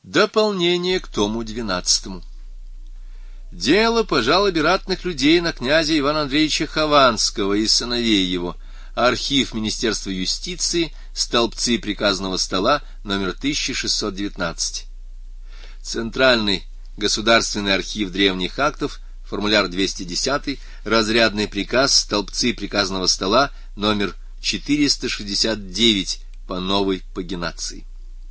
Дополнение к тому 12. Дело по жалобе ратных людей на князя Ивана Андреевича Хованского и сыновей его. Архив Министерства юстиции, столбцы приказного стола, номер 1619. Центральный государственный архив древних актов, формуляр 210, разрядный приказ, столбцы приказного стола, номер 469, по новой пагинации.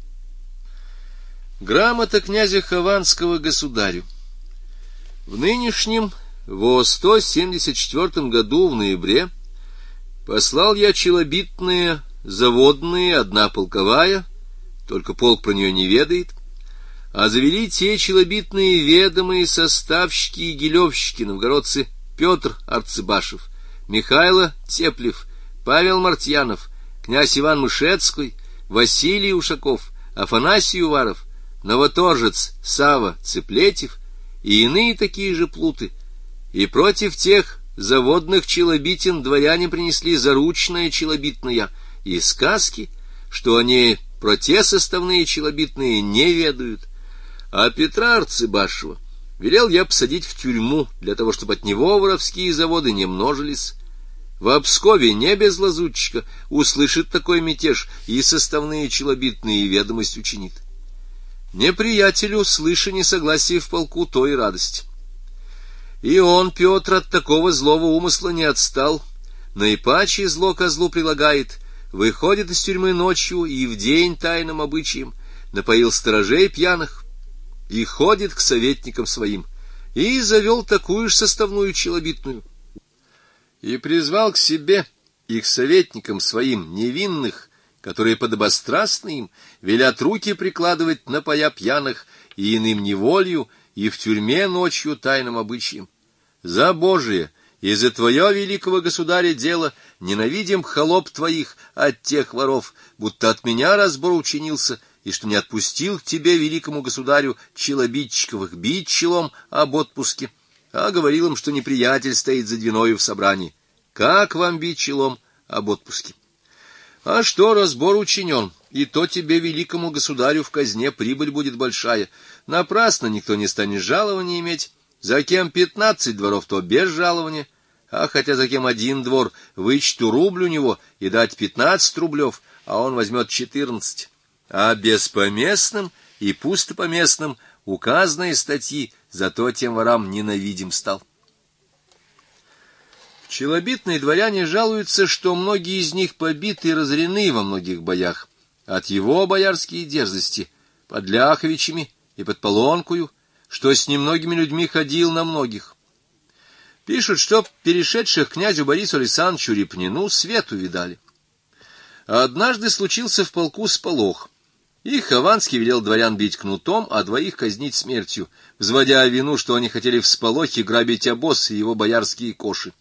Грамота князя Хованского государю. В нынешнем, во 174 году в ноябре, послал я челобитные заводные, одна полковая, только полк про нее не ведает, а завели те челобитные ведомые составщики и гилевщики, новгородцы Петр Арцебашев, Михайло Теплев, Павел Мартьянов, князь Иван Мышецкий, Василий Ушаков, Афанасий Уваров, Новоторжец Сава Цеплетев и иные такие же плуты, и против тех заводных челобитин дворяне принесли заручное челобитное и сказки, что они про те составные челобитные не ведают, а Петра Арцебашева велел я посадить в тюрьму для того, чтобы от него воровские заводы не множились. В Пскове не без лазутчика услышит такой мятеж и составные челобитные ведомость учинит. Неприятелю, слыша несогласие в полку, то и радость. И он, Петр, от такого злого умысла не отстал, наипаче зло козлу прилагает, выходит из тюрьмы ночью и в день тайным обычаем, напоил сторожей пьяных и ходит к советникам своим, и завел такую же составную челобитную, и призвал к себе и к советникам своим невинных, которые подобострастны им, велят руки прикладывать на пая пьяных и иным неволью, и в тюрьме ночью тайным обычаем. За Божие и за твое, великого государя, дело ненавидим холоп твоих от тех воров, будто от меня разбор учинился, и что не отпустил к тебе, великому государю, челобитчиков их бить челом об отпуске, а говорил им, что неприятель стоит за двиною в собрании. Как вам бить челом об отпуске? А что разбор учинен, и то тебе, великому государю, в казне прибыль будет большая. Напрасно никто не станет жалования иметь. За кем 15 дворов, то без жалования. А хотя за кем 1 двор, вычту рубль у него и дать 15 рублев, а он возьмет 14. А беспоместным и пустопоместным указанные статьи, зато тем ворам ненавидим стал. Челобитные дворяне жалуются, что многие из них побиты и разорены во многих боях, от его боярские дерзости, под Ляховичами и под Полонкою, что с немногими людьми ходил на многих. Пишут, что перешедших князю Борису Александровичу Репнину свету видали. Однажды случился в полку сполох, и Хованский велел дворян бить кнутом, а двоих казнить смертью, взводя вину, что они хотели в сполохе грабить обоз и его боярские коши.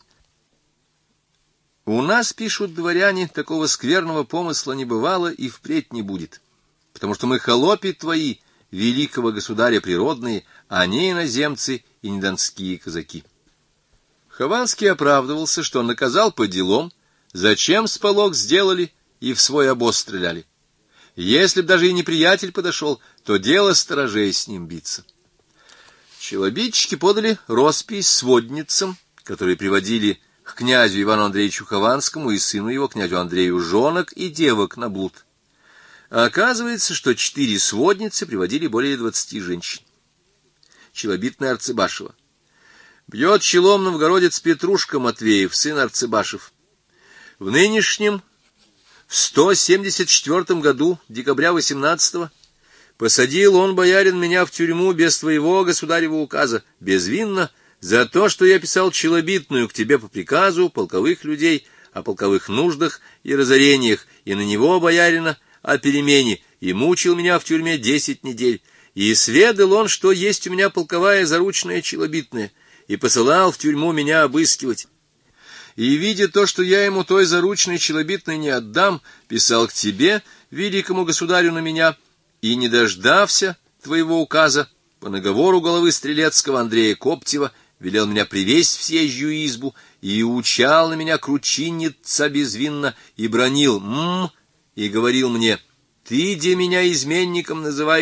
У нас, пишут дворяне, такого скверного помысла не бывало и впредь не будет, потому что мы холопи твои, великого государя природные, а не иноземцы и не донские казаки. Хованский оправдывался, что наказал по делам, зачем сполох сделали и в свой обоз стреляли. Если б даже и неприятель подошел, то дело сторожей с ним биться. Челобитчики подали роспись сводницам, которые приводили к князю Ивану Андреевичу Хованскому и сыну его, князю Андрею, жонок и девок на блуд. Оказывается, что 4 сводницы приводили более 20 женщин. Челобитная Арцебашева. Бьет челом новгородец Петрушка Матвеев, сын Арцебашев. В нынешнем, в 174 году, декабря 18-го, посадил он, боярин, меня в тюрьму без твоего государева указа, безвинно, за то, что я писал челобитную к тебе по приказу полковых людей о полковых нуждах и разорениях, и на него, боярина, о перемене, и мучил меня в тюрьме 10 недель, и сведал он, что есть у меня полковая заручная челобитная, и посылал в тюрьму меня обыскивать. И, видя то, что я ему той заручной челобитной не отдам, писал к тебе, великому государю, на меня, и, не дождався твоего указа, по наговору головы Стрелецкого Андрея Коптева, велел меня привесть в съезжую избу, и учал на меня кручинница безвинно, и бранил и говорил мне: ты, де меня изменником называешь,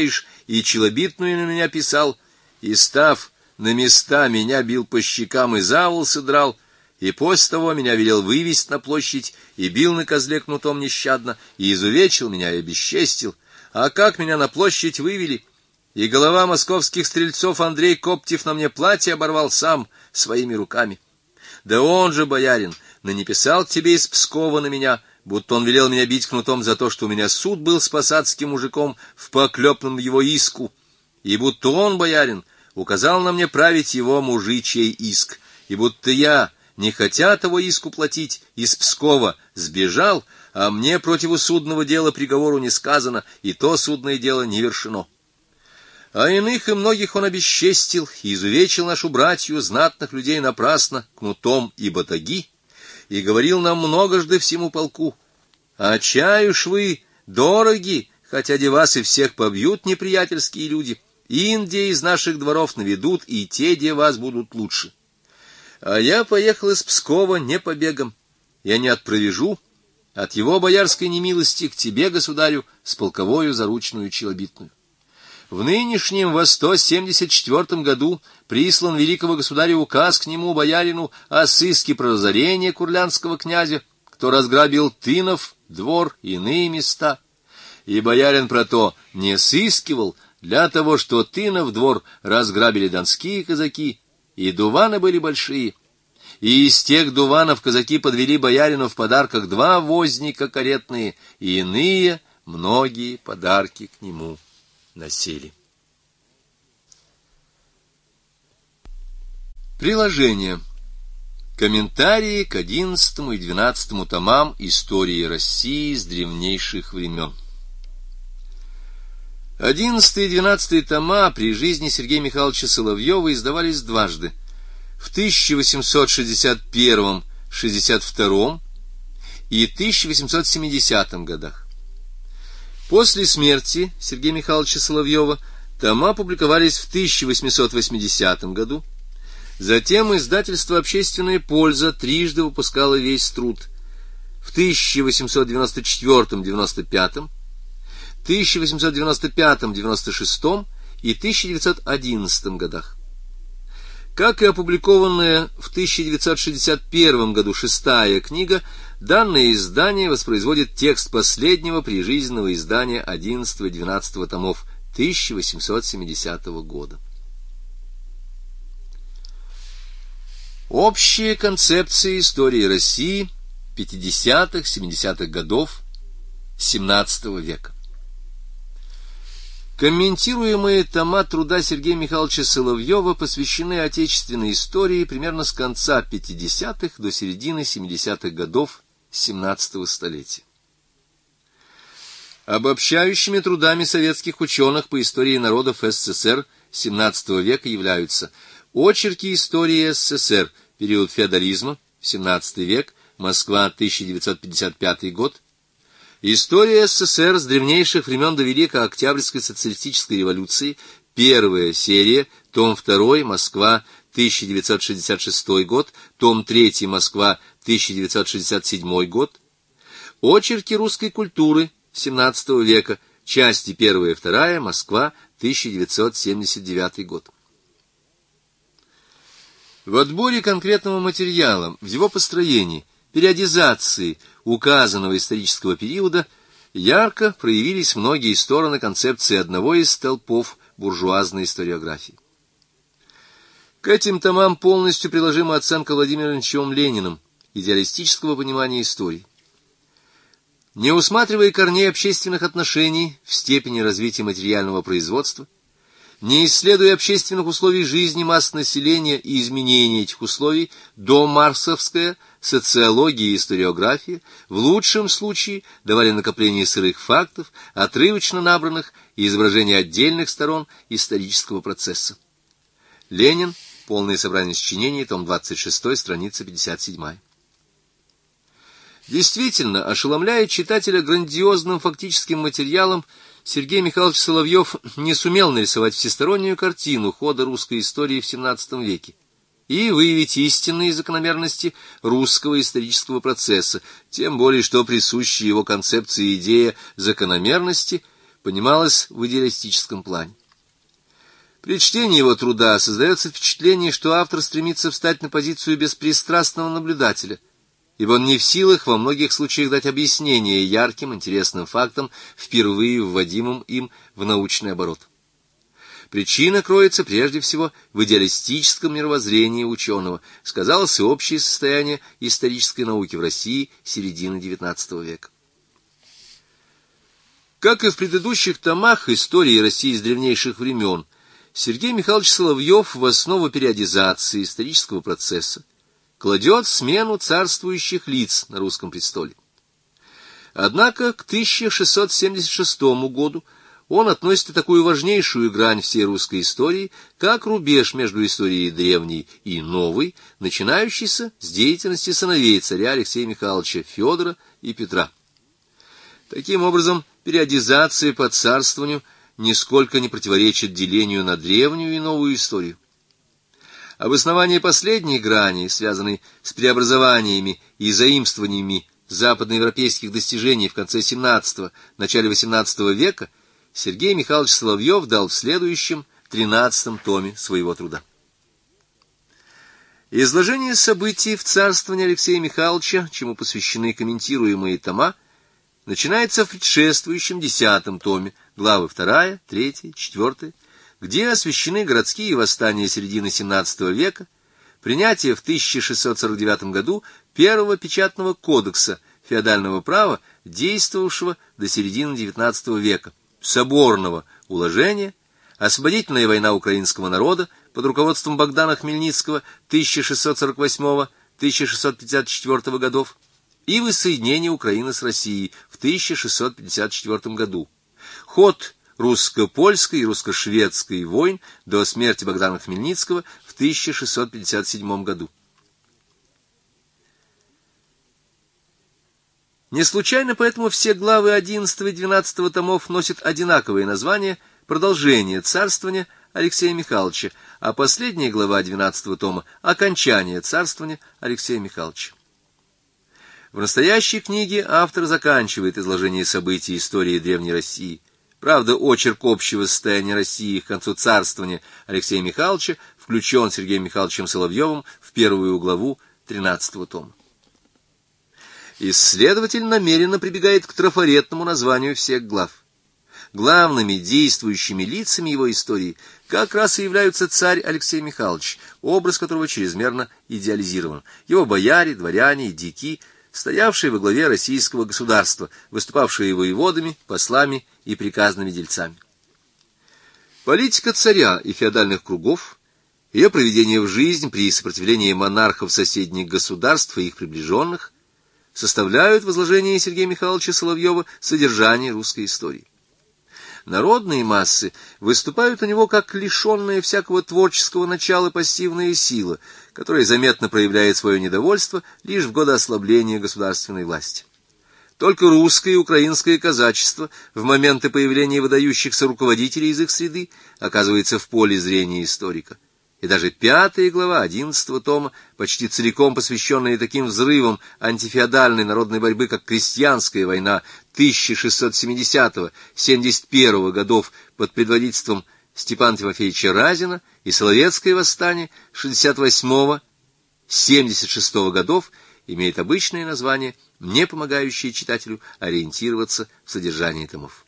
и челобитную на меня писал, и, став на места, меня бил по щекам и за волосы драл, и после того меня велел вывести на площадь, и бил на козле кнутом нещадно, и изувечил меня, и обесчестил. А как меня на площадь вывели, и голова московских стрельцов Андрей Коптев на мне платье оборвал сам своими руками. Да он же, боярин, ныне писал к тебе из Пскова на меня, будто он велел меня бить кнутом за то, что у меня суд был с посадским мужиком в поклепном его иску, и будто он, боярин, указал на мне править его мужичий иск, и будто я, не хотя того иску платить, из Пскова сбежал, а мне противу судного дела приговору не сказано, и то судное дело не вершено. А иных и многих он обесчестил и изувечил нашу братью, знатных людей, напрасно, кнутом и батаги, и говорил нам многожды всему полку: а чай уж вы дороги, хотя де вас и всех побьют неприятельские люди, Индия из наших дворов наведут, и те, де вас, будут лучше. А я поехал из Пскова не побегом, я не отпровежу от его боярской немилости к тебе, государю, с полковою заручную челобитную. В нынешнем во 174 году прислан великого государю указ к нему, боярину, о сыске про разорение курлянского князя, кто разграбил Тынов, двор, иные места. И боярин про то не сыскивал, для того, что Тынов двор разграбили донские казаки, и дуваны были большие. И из тех дуванов казаки подвели боярину в подарках 2 возника каретные, и иные многие подарки к нему носили. Приложение. Комментарии к 11 и 12 томам истории России с древнейших времен. 11 и 12 тома при жизни Сергея Михайловича Соловьева издавались дважды: в 1861-62 и 1870 годах. После смерти Сергея Михайловича Соловьева тома публиковались в 1880 году. Затем издательство «Общественная польза» трижды выпускало весь труд: в 1894-95, 1895-96 и 1911 годах. Как и опубликованная в 1961 году 6-я книга, данное издание воспроизводит текст последнего прижизненного издания 11 и 12 томов 1870 года. Общие концепции истории России 50-70-х годов XVII века. Комментируемые тома труда Сергея Михайловича Соловьева посвящены отечественной истории примерно с конца 50-х до середины 70-х годов XVII столетия. Обобщающими трудами советских ученых по истории народов СССР XVII века являются: очерки истории СССР, период феодализма, XVII век, Москва, 1955 год, история СССР с древнейших времен до Великой Октябрьской социалистической революции, первая серия, том 2, Москва, 1966 год, том 3, Москва, 1967 год, очерки русской культуры XVII века, части 1 и 2, Москва, 1979 год. В отборе конкретного материала, в его построении, периодизации указанного исторического периода ярко проявились многие стороны концепции одного из столпов буржуазной историографии. К этим томам полностью приложима оценка Владимиром Ильичем Лениным идеалистического понимания истории. Не усматривая корней общественных отношений в степени развития материального производства, не исследуя общественных условий жизни масс населения и изменения этих условий, домарксовская социология и историография в лучшем случае давали накопление сырых фактов, отрывочно набранных, и изображение отдельных сторон исторического процесса. Ленин. Полное собрание сочинений, том 26, страница 57. Действительно, ошеломляет читателя грандиозным фактическим материалом, Сергей Михайлович Соловьев не сумел нарисовать всестороннюю картину хода русской истории в XVII веке и выявить истинные закономерности русского исторического процесса, тем более что присущая его концепции идея закономерности понималась в идеалистическом плане. При чтении его труда создается впечатление, что автор стремится встать на позицию беспристрастного наблюдателя, ибо он не в силах во многих случаях дать объяснение ярким, интересным фактам, впервые вводимым им в научный оборот. Причина кроется прежде всего в идеалистическом мировоззрении ученого, сказалось и общее состояние исторической науки в России середины XIX века. Как и в предыдущих томах истории России с древнейших времен, Сергей Михайлович Соловьев в основу периодизации исторического процесса кладет смену царствующих лиц на русском престоле. Однако к 1676 году он относит такую важнейшую грань всей русской истории, как рубеж между историей древней и новой, начинающийся с деятельности сыновей царя Алексея Михайловича Федора и Петра. Таким образом, периодизация по царствованию нисколько не противоречит делению на древнюю и новую историю. Обоснование последней грани, связанной с преобразованиями и заимствованиями западноевропейских достижений в конце XVII – начале XVIII века, Сергей Михайлович Соловьев дал в следующем, 13-м томе своего труда. Изложение событий в царствовании Алексея Михайловича, чему посвящены комментируемые тома, начинается в предшествующем 10-м томе, главы 2, 3, 4, где освещены городские восстания середины XVII века, принятие в 1649 году первого печатного кодекса феодального права, действовавшего до середины XIX века, соборного уложения, освободительная война украинского народа под руководством Богдана Хмельницкого 1648-1654 годов и воссоединение Украины с Россией в 1654 году. Ход русско-польской и русско-шведской войн до смерти Богдана Хмельницкого в 1657 году. Не случайно поэтому все главы 11 и 12 томов носят одинаковое название «Продолжение царствования Алексея Михайловича», а последняя глава 12 тома «Окончание царствования Алексея Михайловича». В настоящей книге автор заканчивает изложение событий истории Древней России. Правда, очерк общего состояния России к концу царствования Алексея Михайловича включен Сергеем Михайловичем Соловьевым в первую главу 13 тома. Исследователь намеренно прибегает к трафаретному названию всех глав. Главными действующими лицами его истории как раз и являются царь Алексей Михайлович, образ которого чрезмерно идеализирован, его бояре, дворяне и дьяки, стоявшие во главе российского государства, выступавшие воеводами, послами и приказными дельцами. Политика царя и феодальных кругов, ее проведение в жизнь при сопротивлении монархов соседних государств и их приближенных, составляют в изложении Сергея Михайловича Соловьева содержание русской истории. Народные массы выступают у него как лишенная всякого творческого начала пассивная сила, которая заметно проявляет свое недовольство лишь в годы ослабления государственной власти. Только русское и украинское казачество в моменты появления выдающихся руководителей из их среды оказывается в поле зрения историка. И даже 5 глава 11 тома, почти целиком посвященная таким взрывам антифеодальной народной борьбы, как крестьянская война 1670-71 годов под предводительством Степана Тимофеевича Разина и Соловецкое восстание 68-76 годов, имеет обычное название, не помогающее читателю ориентироваться в содержании томов.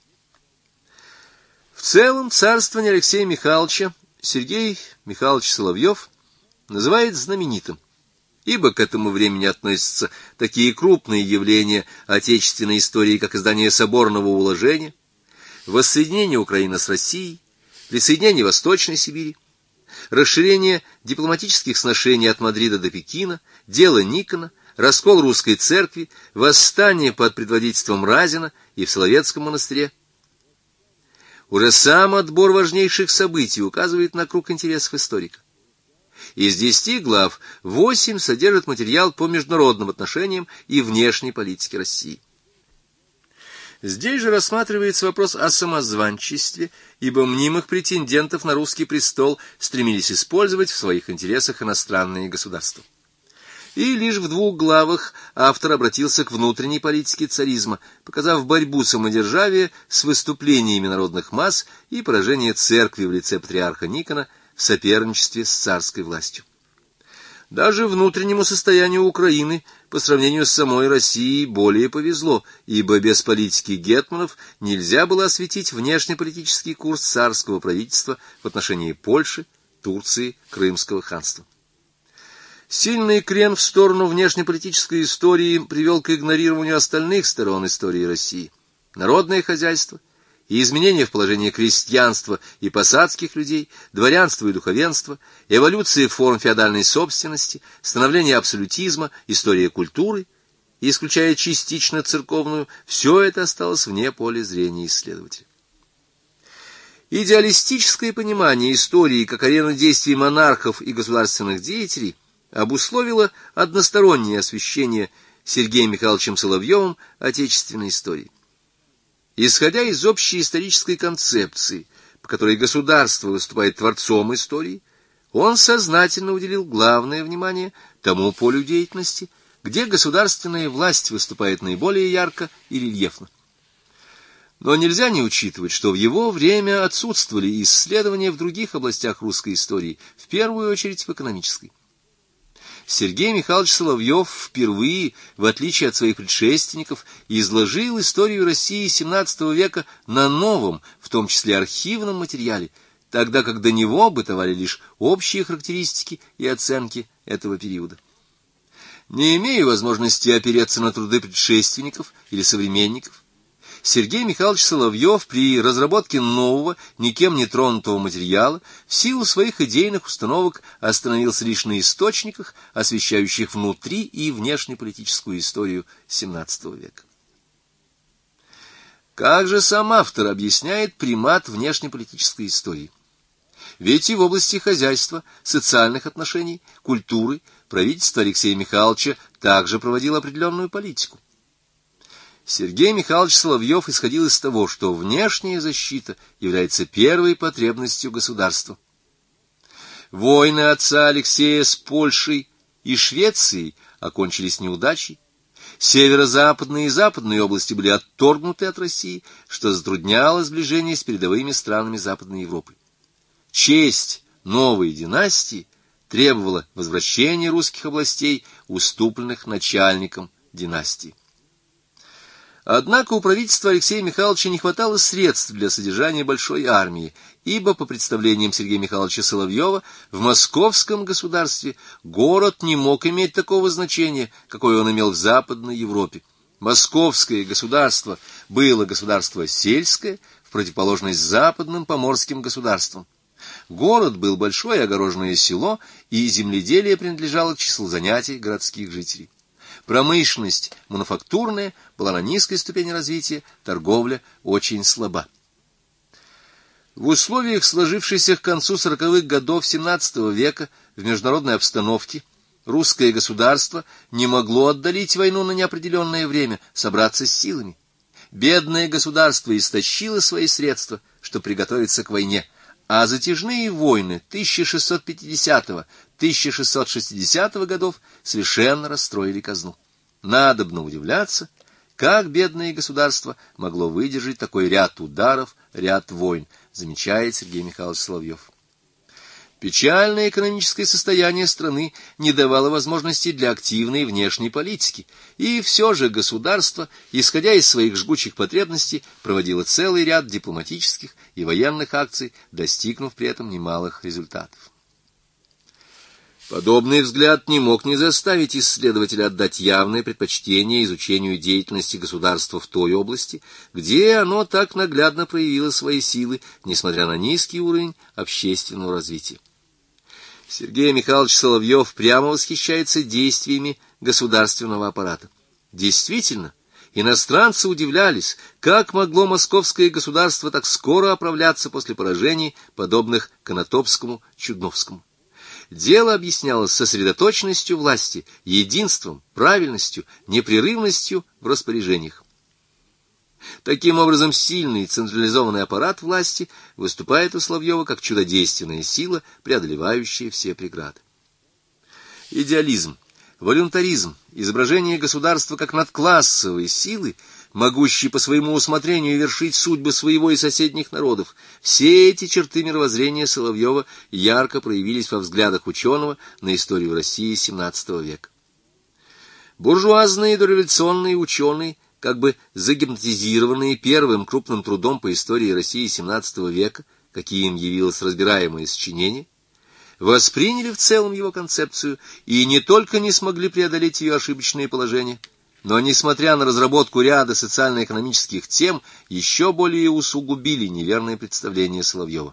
В целом, царствование Алексея Михайловича Сергей Михайлович Соловьев называет знаменитым, ибо к этому времени относятся такие крупные явления отечественной истории, как издание соборного уложения, воссоединение Украины с Россией, присоединение Восточной Сибири, расширение дипломатических сношений от Мадрида до Пекина, дело Никона, раскол русской церкви, восстание под предводительством Разина и в Соловецком монастыре. Уже сам отбор важнейших событий указывает на круг интересов историка. Из 10 глав 8 содержат материал по международным отношениям и внешней политике России. Здесь же рассматривается вопрос о самозванчестве, ибо мнимых претендентов на русский престол стремились использовать в своих интересах иностранные государства. И лишь в 2 главах автор обратился к внутренней политике царизма, показав борьбу самодержавия с выступлениями народных масс и поражение церкви в лице патриарха Никона в соперничестве с царской властью. Даже внутреннему состоянию Украины по сравнению с самой Россией более повезло, ибо без политики гетманов нельзя было осветить внешнеполитический курс царского правительства в отношении Польши, Турции, Крымского ханства. Сильный крен в сторону внешнеполитической истории привел к игнорированию остальных сторон истории России. Народное хозяйство и изменения в положении крестьянства и посадских людей, дворянства и духовенства, эволюция форм феодальной собственности, становление абсолютизма, история культуры, и, исключая частично церковную, все это осталось вне поля зрения исследователя. Идеалистическое понимание истории как арены действий монархов и государственных деятелей обусловило одностороннее освещение Сергеем Михайловичем Соловьевым отечественной истории. Исходя из общей исторической концепции, по которой государство выступает творцом истории, он сознательно уделил главное внимание тому полю деятельности, где государственная власть выступает наиболее ярко и рельефно. Но нельзя не учитывать, что в его время отсутствовали исследования в других областях русской истории, в первую очередь в экономической. Сергей Михайлович Соловьев впервые, в отличие от своих предшественников, изложил историю России XVII века на новом, в том числе архивном материале, тогда как до него бытовали лишь общие характеристики и оценки этого периода. Не имея возможности опереться на труды предшественников или современников, Сергей Михайлович Соловьев при разработке нового, никем не тронутого материала в силу своих идейных установок остановился лишь на источниках, освещающих внутри- и внешнеполитическую историю XVII века. Как же сам автор объясняет примат внешнеполитической истории? Ведь и в области хозяйства, социальных отношений, культуры правительство Алексея Михайловича также проводило определенную политику. Сергей Михайлович Соловьев исходил из того, что внешняя защита является первой потребностью государства. Войны отца Алексея с Польшей и Швецией окончились неудачей. Северо-западные и западные области были отторгнуты от России, что затрудняло сближение с передовыми странами Западной Европы. Честь новой династии требовала возвращения русских областей, уступленных начальникам династии. Однако у правительства Алексея Михайловича не хватало средств для содержания большой армии, ибо, по представлениям Сергея Михайловича Соловьева, в московском государстве город не мог иметь такого значения, какое он имел в Западной Европе. Московское государство было государство сельское, в противоположность западным поморским государствам. Город был большое огороженное село, и земледелие принадлежало к числу занятий городских жителей. Промышленность мануфактурная была на низкой ступени развития, торговля очень слаба. В условиях сложившейся к концу 40-х годов XVII века в международной обстановке русское государство не могло отдалить войну на неопределенное время, собраться с силами. Бедное государство истощило свои средства, чтобы приготовиться к войне, а затяжные войны 1650-1660 годов совершенно расстроили казну. Надобно удивляться, как бедное государство могло выдержать такой ряд ударов, ряд войн, замечает Сергей Михайлович Соловьев. Печальное экономическое состояние страны не давало возможности для активной внешней политики, и все же государство, исходя из своих жгучих потребностей, проводило целый ряд дипломатических и военных акций, достигнув при этом немалых результатов. Подобный взгляд не мог не заставить исследователя отдать явное предпочтение изучению деятельности государства в той области, где оно так наглядно проявило свои силы, несмотря на низкий уровень общественного развития. Сергей Михайлович Соловьев прямо восхищается действиями государственного аппарата. Действительно, иностранцы удивлялись, как могло московское государство так скоро оправляться после поражений, подобных Конотопскому, Чудновскому. Дело объяснялось сосредоточенностью власти, единством, правильностью, непрерывностью в распоряжениях. Таким образом, сильный централизованный аппарат власти выступает у Соловьева как чудодейственная сила, преодолевающая все преграды. Идеализм, волюнтаризм, изображение государства как надклассовой силы, могущей по своему усмотрению вершить судьбы своего и соседних народов, все эти черты мировоззрения Соловьева ярко проявились во взглядах ученого на историю России XVII века. Буржуазные дореволюционные ученые, как бы загипнотизированные первым крупным трудом по истории России XVII века, каким явилось разбираемое сочинение, восприняли в целом его концепцию и не только не смогли преодолеть ее ошибочные положения, но, несмотря на разработку ряда социально-экономических тем, еще более усугубили неверное представление Соловьева.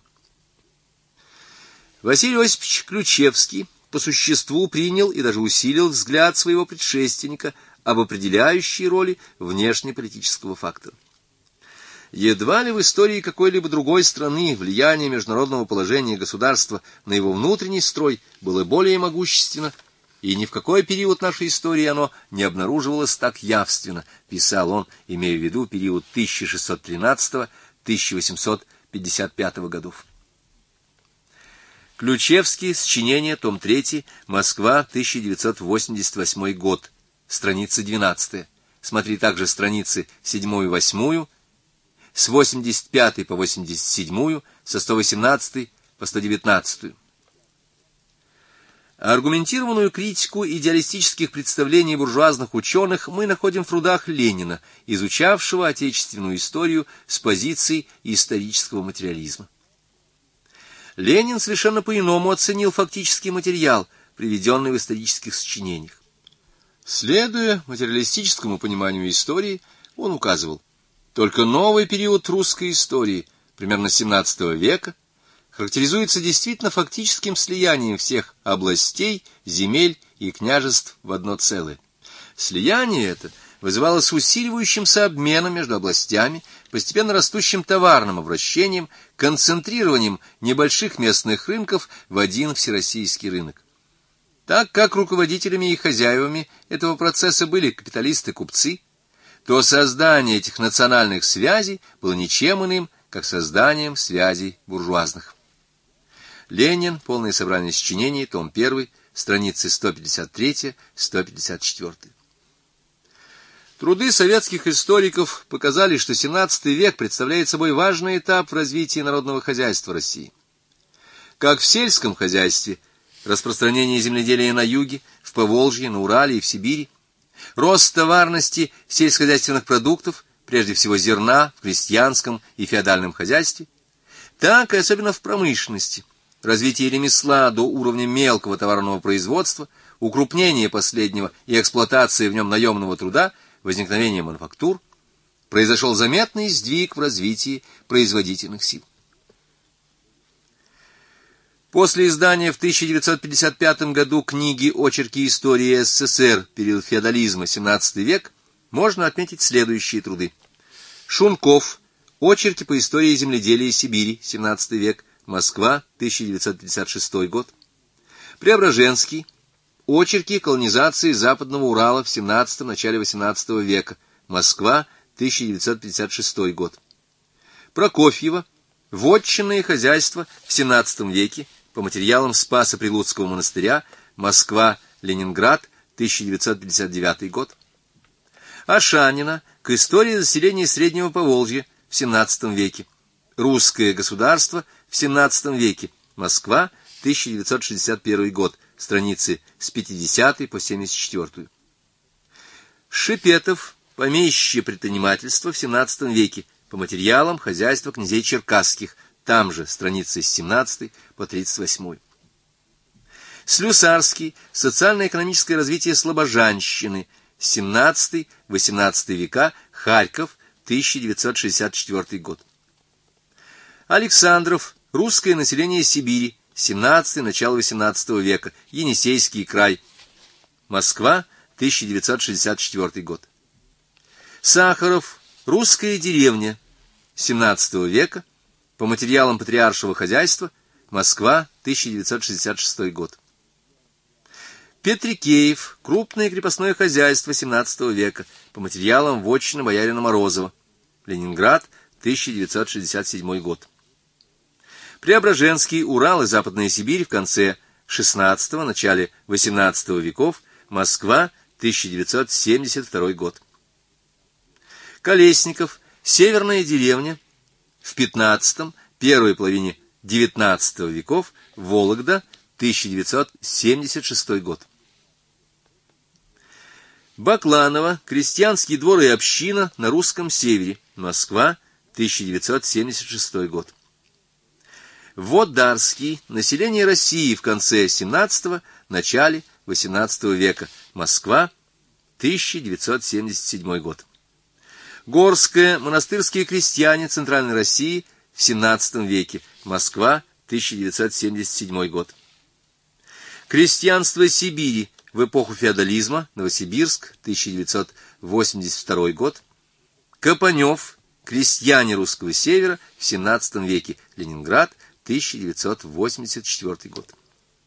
Василий Осипович Ключевский по существу принял и даже усилил взгляд своего предшественника об определяющей роли внешнеполитического фактора. Едва ли в истории какой-либо другой страны влияние международного положения государства на его внутренний строй было более могущественно, и ни в какой период нашей истории оно не обнаруживалось так явственно, писал он, имея в виду период 1613-1855 годов. Ключевский, сочинение, том 3, Москва, 1988 год, страница 12. Смотри также страницы 7 и 8, с 85 по 87, со 118 по 119. Аргументированную критику идеалистических представлений буржуазных ученых мы находим в трудах Ленина, изучавшего отечественную историю с позиций исторического материализма. Ленин совершенно по-иному оценил фактический материал, приведенный в исторических сочинениях. Следуя материалистическому пониманию истории, он указывал: только новый период русской истории, примерно XVII века, характеризуется действительно фактическим слиянием всех областей, земель и княжеств в одно целое. Слияние это вызывалось усиливающимся обменом между областями, постепенно растущим товарным обращением, концентрированием небольших местных рынков в один всероссийский рынок. Так как руководителями и хозяевами этого процесса были капиталисты-купцы, то создание этих национальных связей было ничем иным, как созданием связей буржуазных. Ленин. Полное собрание сочинений. Том 1. Страницы 153-154. Труды советских историков показали, что XVII век представляет собой важный этап в развитии народного хозяйства России. Как в сельском хозяйстве, распространение земледелия на юге, в Поволжье, на Урале и в Сибири, рост товарности сельскохозяйственных продуктов, прежде всего зерна, в крестьянском и феодальном хозяйстве, так и особенно в промышленности, развитие ремесла до уровня мелкого товарного производства, укрупнение последнего и эксплуатация в нем наемного труда, возникновение мануфактур, произошел заметный сдвиг в развитии производительных сил. После издания в 1955 году книги «Очерки истории СССР. Период феодализма. XVII век» можно отметить следующие труды. Шунков. Очерки по истории земледелия Сибири. XVII век. Москва. 1956 год. Преображенский. Очерки колонизации Западного Урала в XVII – начале XVIII века. Москва, 1956 год. Прокофьева. Вотчинное хозяйство в XVII веке по материалам Спаса Прилуцкого монастыря. Москва, Ленинград, 1959 год. Ашанина. К истории заселения Среднего Поволжья в XVII веке. Русское государство в XVII веке. Москва, 1961 год. Страницы с 50 по 74. Шипетов. Помещичье предпринимательство в XVII веке по материалам хозяйства князей черкасских. Там же страницы с 17 по 38. Слюсарский. Социально-экономическое развитие слобожанщины. XVII-XVIII века. Харьков. 1964 год. Александров. Русское население Сибири. XVII – начало XVIII века. Енисейский край. Москва, 1964 год. Сахаров. Русская деревня. XVII века. По материалам патриаршего хозяйства. Москва, 1966 год. Петрикеев. Крупное крепостное хозяйство XVII века. По материалам вотчины боярина Морозова. Ленинград, 1967 год. Преображенский. Урал и Западная Сибирь в конце XVI – начале XVIII веков. Москва, 1972 год. Колесников, северная деревня, в XV, первой половине XIX веков, Вологда, 1976 год. Бакланова, крестьянский двор и община на русском севере, Москва, 1976 год. Водарский, население России в конце XVII, начале XVIII века, Москва, 1977 год. Горская, монастырские крестьяне Центральной России в XVII веке, Москва, 1977 год. Крестьянство Сибири в эпоху феодализма, Новосибирск, 1982 год. Копанев, крестьяне русского севера в XVII веке, Ленинград, 1984 год.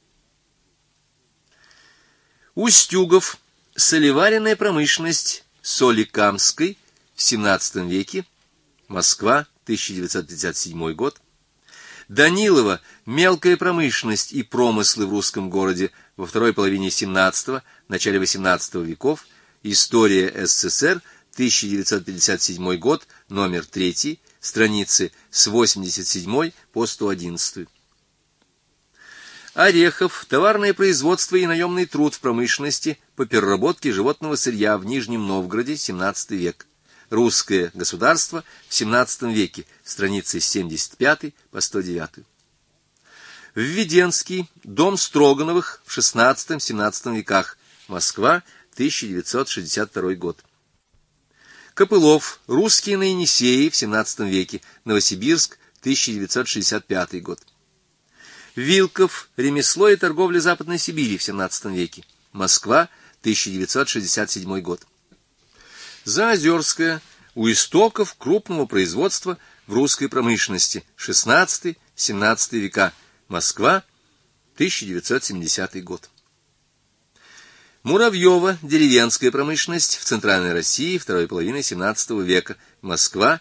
Устюгов, солеваренная промышленность Соликамской в XVII веке, Москва, 1957 год. Данилова, мелкая промышленность и промыслы в русском городе во второй половине XVII, начале XVIII веков, История СССР, 1957 год, номер 3, страницы с 87 по 111. Орехов, товарное производство и наемный труд в промышленности по переработке животного сырья в Нижнем Новгороде, XVII век. Русское государство в XVII веке, страницы с 75 по 109. Введенский, дом Строгановых в XVI-XVII веках, Москва, 1962 год. Копылов, русские на Енисее в XVII веке, Новосибирск, 1965 год. Вилков, ремесло и торговля Западной Сибири в XVII веке, Москва, 1967 год. Заозерская, у истоков крупного производства в русской промышленности, XVI-XVII века, Москва, 1970 год. Муравьева, деревенская промышленность в Центральной России второй половины XVII века, Москва,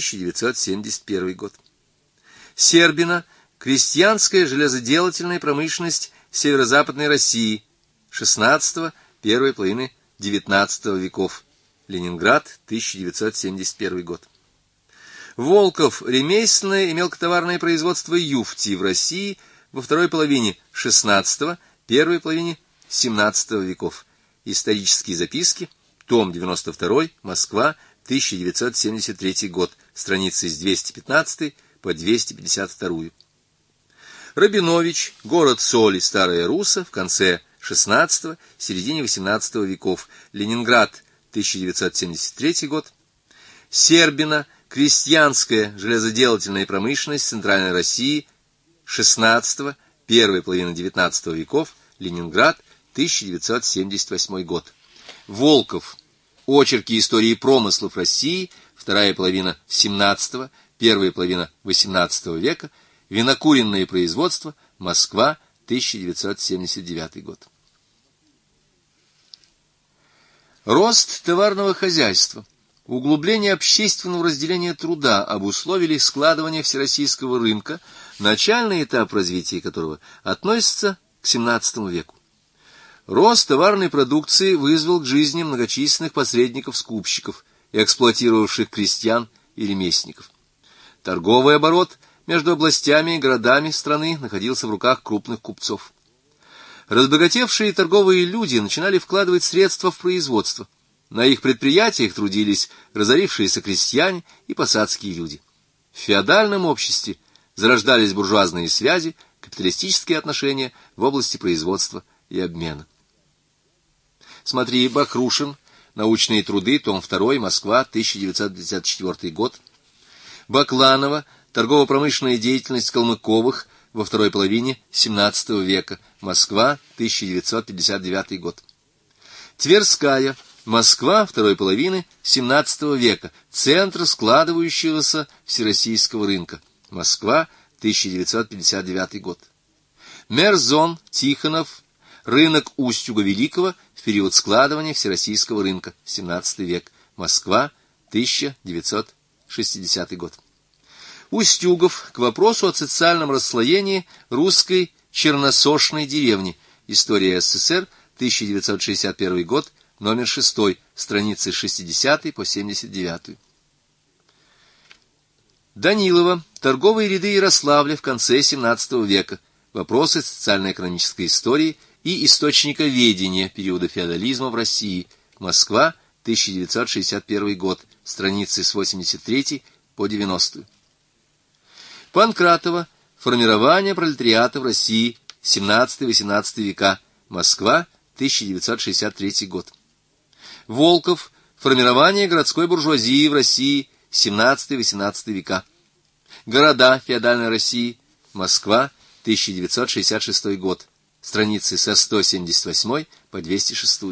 1971 год. Сербина, крестьянская железоделательная промышленность северо-западной России, XVI, первой половины XIX веков, Ленинград, 1971 год. Волков, ремесленное и мелкотоварное производство юфти в России во второй половине XVI, первой половине XVII веков. Исторические записки, том 92, Москва, 1973 год, страницы с 215 по 252. Рабинович, город Соли, Старая Русса, в конце XVI, середине XVIII веков, Ленинград, 1973 год. Сербина, крестьянская железоделательная промышленность Центральной России, XVI, первой половины XIX веков, Ленинград, 1978 год. Волков, очерки истории промыслов России, вторая половина XVII, первая половина XVIII века, винокуренное производство, Москва, 1979 год. Рост товарного хозяйства, углубление общественного разделения труда обусловили складывание всероссийского рынка, начальный этап развития которого относится к XVII веку. Рост товарной продукции вызвал к жизни многочисленных посредников-скупщиков, эксплуатировавших крестьян и ремесленников. Торговый оборот между областями и городами страны находился в руках крупных купцов. Разбогатевшие торговые люди начинали вкладывать средства в производство. На их предприятиях трудились разорившиеся крестьяне и посадские люди. В феодальном обществе зарождались буржуазные связи, капиталистические отношения в области производства и обмена. Смотри Бахрушин, научные труды, том 2, Москва, 1954 год. Бакланова, торгово-промышленная деятельность Калмыковых во второй половине XVII века, Москва, 1959 год. Тверская, Москва второй половины XVII века, центр складывающегося всероссийского рынка, Москва, 1959 год. Мерзон, Тихонов, рынок Устюга-Великого в период складывания всероссийского рынка, XVII век, Москва, 1960 год. Устюгов к вопросу о социальном расслоении русской черносошной деревни. История СССР, 1961 год, номер 6, страницы с 60 по 79. Данилова. Торговые ряды Ярославля в конце XVII века. Вопросы социально-экономической истории и источниковедения периода феодализма в России. Москва, 1961 год, страницы с 83 по 90. Панкратова. Формирование пролетариата в России, 17-18 века. Москва, 1963 год. Волков. Формирование городской буржуазии в России, 17-18 века. Города феодальной России. Москва, 1966 год. Страницы со 178 по 206.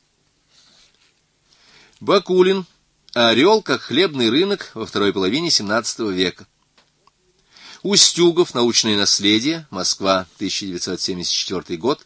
Бакулин. Орел как хлебный рынок во второй половине XVII века. Устюгов. Научное наследие. Москва, 1974 год.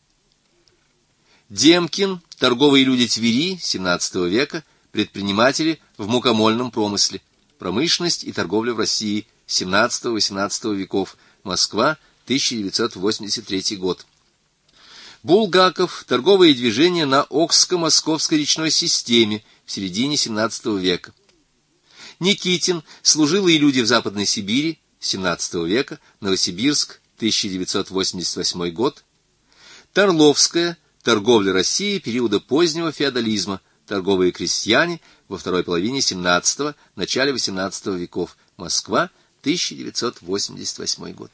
Демкин. Торговые люди Твери, XVII века. Предприниматели в мукомольном промысле. Промышленность и торговля в России, XVII-XVIII веков. Москва, 1983 год. Булгаков. Торговые движения на Окско-Московской речной системе в середине XVII века. Никитин. Служилые люди в Западной Сибири, XVII века. Новосибирск, 1988 год. Торловская. Торговля России периода позднего феодализма. Торговые крестьяне во второй половине XVII, начале XVIII веков. Москва, 1988 год.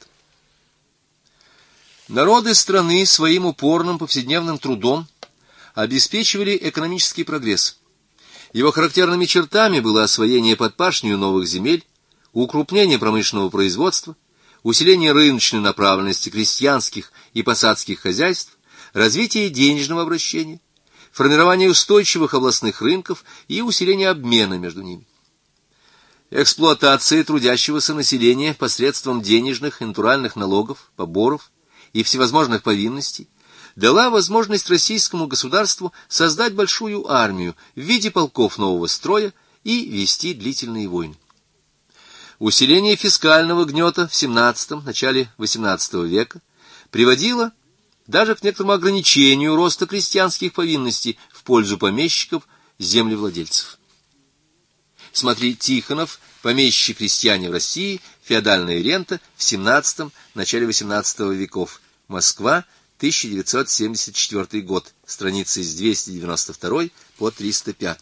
Народы страны своим упорным повседневным трудом обеспечивали экономический прогресс. Его характерными чертами было освоение под пашню новых земель, укрупнение промышленного производства, усиление рыночной направленности крестьянских и посадских хозяйств, развитие денежного обращения, формирование устойчивых областных рынков и усиление обмена между ними. Эксплуатация трудящегося населения посредством денежных и натуральных налогов, поборов и всевозможных повинностей дала возможность российскому государству создать большую армию в виде полков нового строя и вести длительные войны. Усиление фискального гнета в XVII, начале XVIII века приводило даже к некоторому ограничению роста крестьянских повинностей в пользу помещиков, землевладельцев. Смотри Тихонов, помещики-крестьяне в России, феодальная рента в XVII, начале XVIII веков. Москва, 1974 год, страницы с 292 по 305.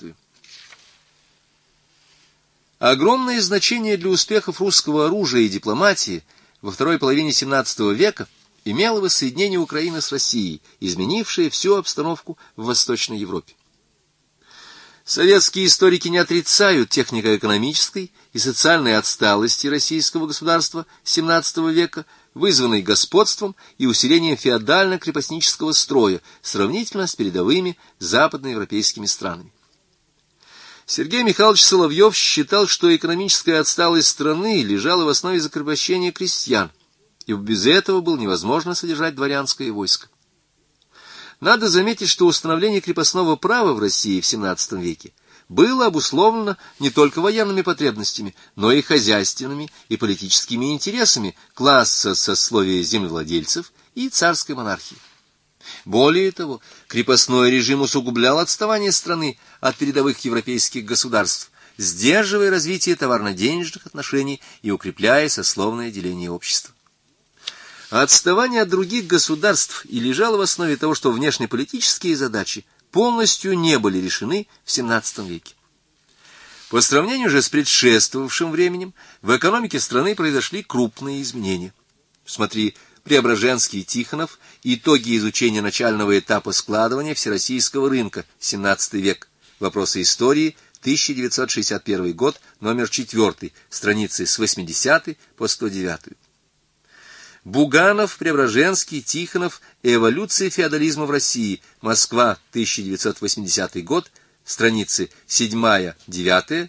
Огромное значение для успехов русского оружия и дипломатии во второй половине XVII века имело воссоединение Украины с Россией, изменившее всю обстановку в Восточной Европе. Советские историки не отрицают технико-экономической и социальной отсталости российского государства XVII века, вызванной господством и усилением феодально-крепостнического строя сравнительно с передовыми западноевропейскими странами. Сергей Михайлович Соловьев считал, что экономическая отсталость страны лежала в основе закрепощения крестьян, ибо без этого было невозможно содержать дворянское войско. Надо заметить, что установление крепостного права в России в XVII веке было обусловлено не только военными потребностями, но и хозяйственными и политическими интересами класса сословия землевладельцев и царской монархии. Более того, крепостной режим усугублял отставание страны от передовых европейских государств, сдерживая развитие товарно-денежных отношений и укрепляя сословное деление общества. Отставание от других государств и лежало в основе того, что внешнеполитические задачи полностью не были решены в XVII веке. По сравнению же с предшествовавшим временем, в экономике страны произошли крупные изменения. Смотри Преображенский и Тихонов, итоги изучения начального этапа складывания всероссийского рынка, XVII век, вопросы истории, 1961 год, номер 4, страницы с 80 по 109. Буганов, Преображенский, Тихонов. Эволюция феодализма в России. Москва, 1980 год. Страницы 7-9,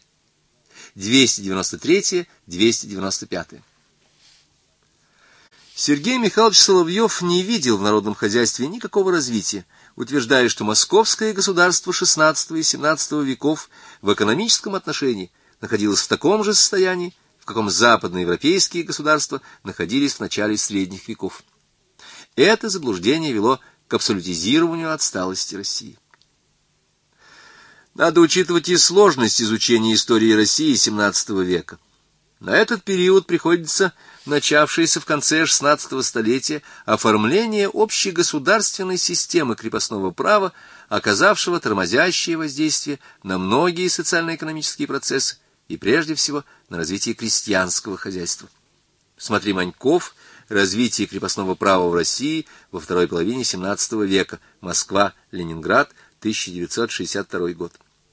293-295. Сергей Михайлович Соловьев не видел в народном хозяйстве никакого развития, утверждая, что московское государство XVI и XVII веков в экономическом отношении находилось в таком же состоянии, в каком западноевропейские государства находились в начале средних веков. Это заблуждение вело к к абсолютизированию отсталости России. Надо учитывать и сложность изучения истории России XVII века. На этот период приходится начавшееся в конце XVI столетия оформление общегосударственной системы крепостного права, оказавшего тормозящее воздействие на многие социально-экономические процессы и прежде всего на развитие крестьянского хозяйства. Смотри Маньков «Развитие крепостного права в России во второй половине XVII века. Москва, Ленинград, 1962 год».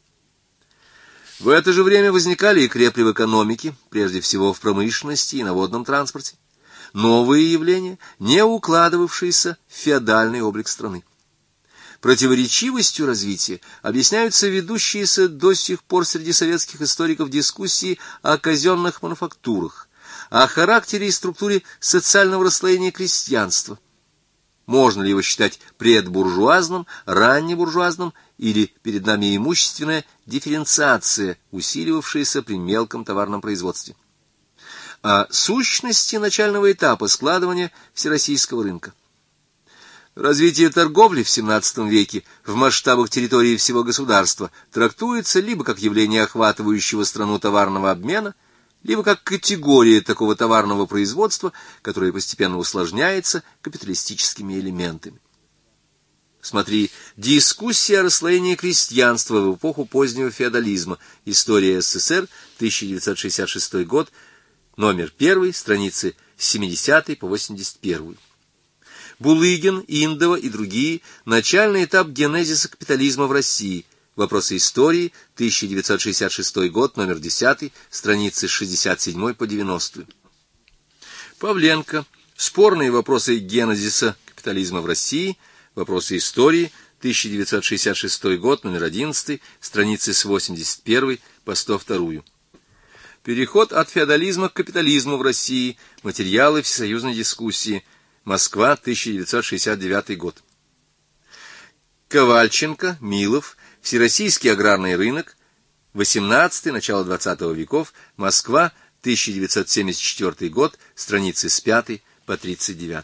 В это же время возникали и крепли в экономике, прежде всего в промышленности и на водном транспорте, новые явления, не укладывавшиеся в феодальный облик страны. Противоречивостью развития объясняются ведущиеся до сих пор среди советских историков дискуссии о казенных мануфактурах, о характере и структуре социального расслоения крестьянства. Можно ли его считать предбуржуазным, раннебуржуазным, или перед нами имущественная дифференциация, усиливавшаяся при мелком товарном производстве? О сущности начального этапа складывания всероссийского рынка. Развитие торговли в XVII веке в масштабах территории всего государства трактуется либо как явление охватывающего страну товарного обмена, либо как категория такого товарного производства, которое постепенно усложняется капиталистическими элементами. Смотри «Дискуссия о расслоении крестьянства в эпоху позднего феодализма. История СССР, 1966 год», номер 1, страницы с 70 по 81. Булыгин, Индова и другие. Начальный этап генезиса капитализма в России. Вопросы истории, 1966 год, номер 10, страницы с 67 по 90. Павленко. Спорные вопросы генезиса капитализма в России. Вопросы истории, 1966 год, номер 11, страницы с 81 по 102. Переход от феодализма к капитализму в России. Материалы всесоюзной дискуссии. Москва, 1969 год. Ковальченко, Милов. Всероссийский аграрный рынок. 18 начало 20 веков. Москва, 1974 год. Страницы с 5 по 39.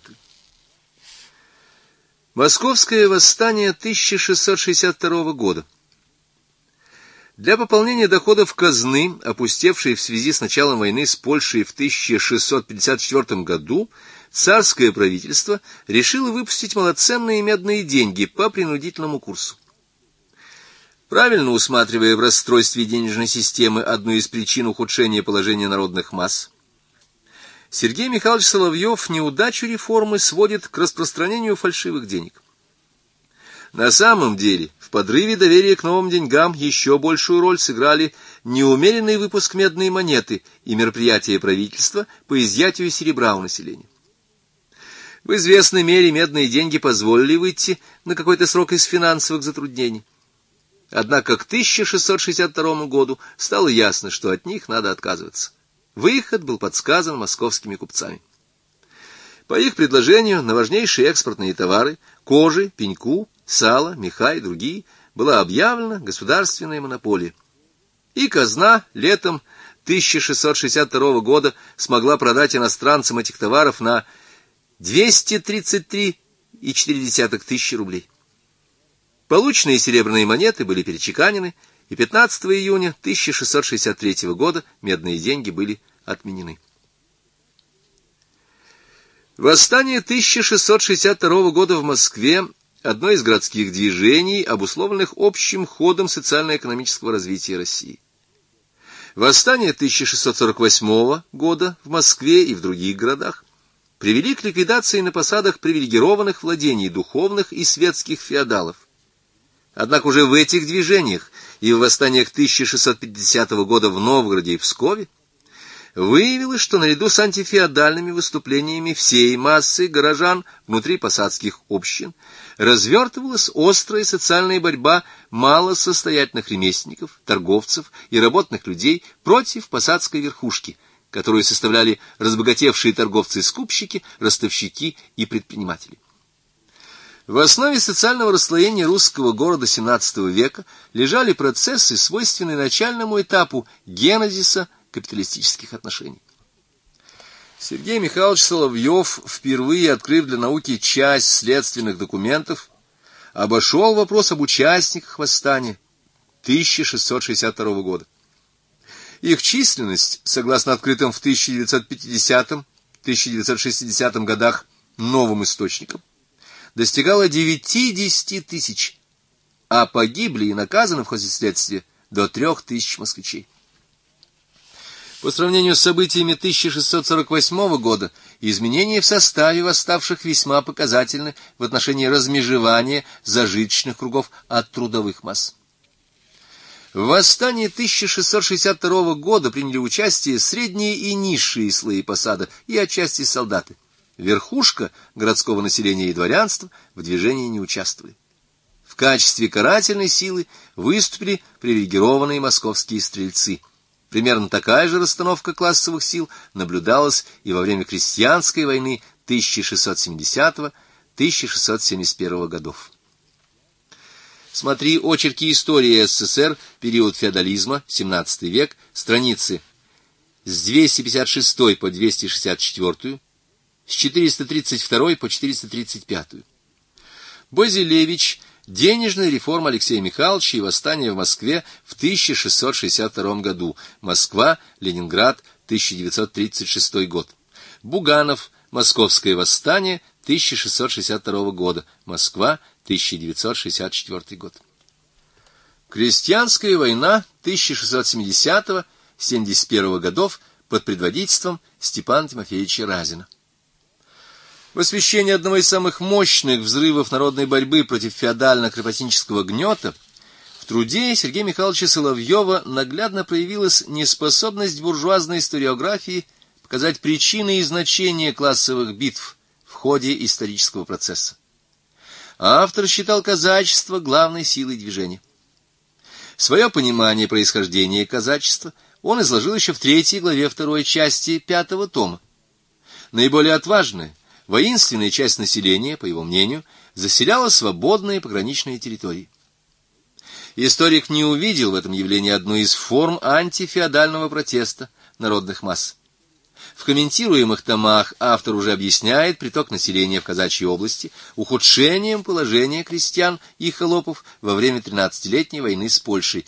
Московское восстание 1662 года. Для пополнения доходов казны, опустевшей в связи с началом войны с Польшей в 1654 году, царское правительство решило выпустить малоценные медные деньги по принудительному курсу. Правильно усматривая в расстройстве денежной системы одну из причин ухудшения положения народных масс, Сергей Михайлович Соловьев неудачу реформы сводит к распространению фальшивых денег. На самом деле, в подрыве доверия к новым деньгам еще большую роль сыграли неумеренный выпуск медной монеты и мероприятия правительства по изъятию серебра у населения. В известной мере медные деньги позволили выйти на какой-то срок из финансовых затруднений. Однако к 1662 году стало ясно, что от них надо отказываться. Выход был подсказан московскими купцами. По их предложению на важнейшие экспортные товары – кожи, пеньку, сало, меха и другие – была объявлена государственная монополия. И казна летом 1662 года смогла продать иностранцам этих товаров на 233,4 тысячи рублей. Полученные серебряные монеты были перечеканены, и 15 июня 1663 года медные деньги были отменены. Восстание 1662 года в Москве – одно из городских движений, обусловленных общим ходом социально-экономического развития России. Восстание 1648 года в Москве и в других городах привели к ликвидации на посадах привилегированных владений духовных и светских феодалов. Однако уже в этих движениях и в восстаниях 1650 года в Новгороде и Пскове выявилось, что наряду с антифеодальными выступлениями всей массы горожан внутри посадских общин развертывалась острая социальная борьба малосостоятельных ремесленников, торговцев и работных людей против посадской верхушки, которую составляли разбогатевшие торговцы-скупщики, ростовщики и предприниматели. В основе социального расслоения русского города XVII века лежали процессы, свойственные начальному этапу генезиса капиталистических отношений. Сергей Михайлович Соловьев, впервые открыв для науки часть следственных документов, обошел вопрос об участниках восстания 1662 года. Их численность, согласно открытым в 1950-1960 годах новым источникам, достигала 9-10 тысяч, а погибли и наказаны в ходе следствия до 3000 москвичей. По сравнению с событиями 1648 года, изменения в составе восставших весьма показательны в отношении размежевания зажиточных кругов от трудовых масс. В восстании 1662 года приняли участие средние и низшие слои посада и отчасти солдаты. Верхушка городского населения и дворянства в движении не участвовали. В качестве карательной силы выступили привилегированные московские стрельцы. Примерно такая же расстановка классовых сил наблюдалась и во время крестьянской войны 1670-1671 годов. Смотри очерки истории СССР, период феодализма, 17 век, страницы с 256 по 264, с 432 по 435. Базилевич. Денежная реформа Алексея Михайловича и восстание в Москве в 1662 году. Москва, Ленинград, 1936 год. Буганов. Московское восстание 1662 года. Москва, 1964 год. Крестьянская война 1670-71 годов под предводительством Степана Тимофеевича Разина. В освещении одного из самых мощных взрывов народной борьбы против феодально-крепостнического гнета в труде Сергея Михайловича Соловьева наглядно проявилась неспособность буржуазной историографии показать причины и значение классовых битв в ходе исторического процесса. Автор считал казачество главной силой движения. Свое понимание происхождения казачества он изложил еще в 3 главе 2 части 5 тома. Наиболее отважная, воинственная часть населения, по его мнению, заселяла свободные пограничные территории. Историк не увидел в этом явлении одну из форм антифеодального протеста народных масс. В комментируемых томах автор уже объясняет приток населения в Казачьей области ухудшением положения крестьян и холопов во время 13-летней войны с Польшей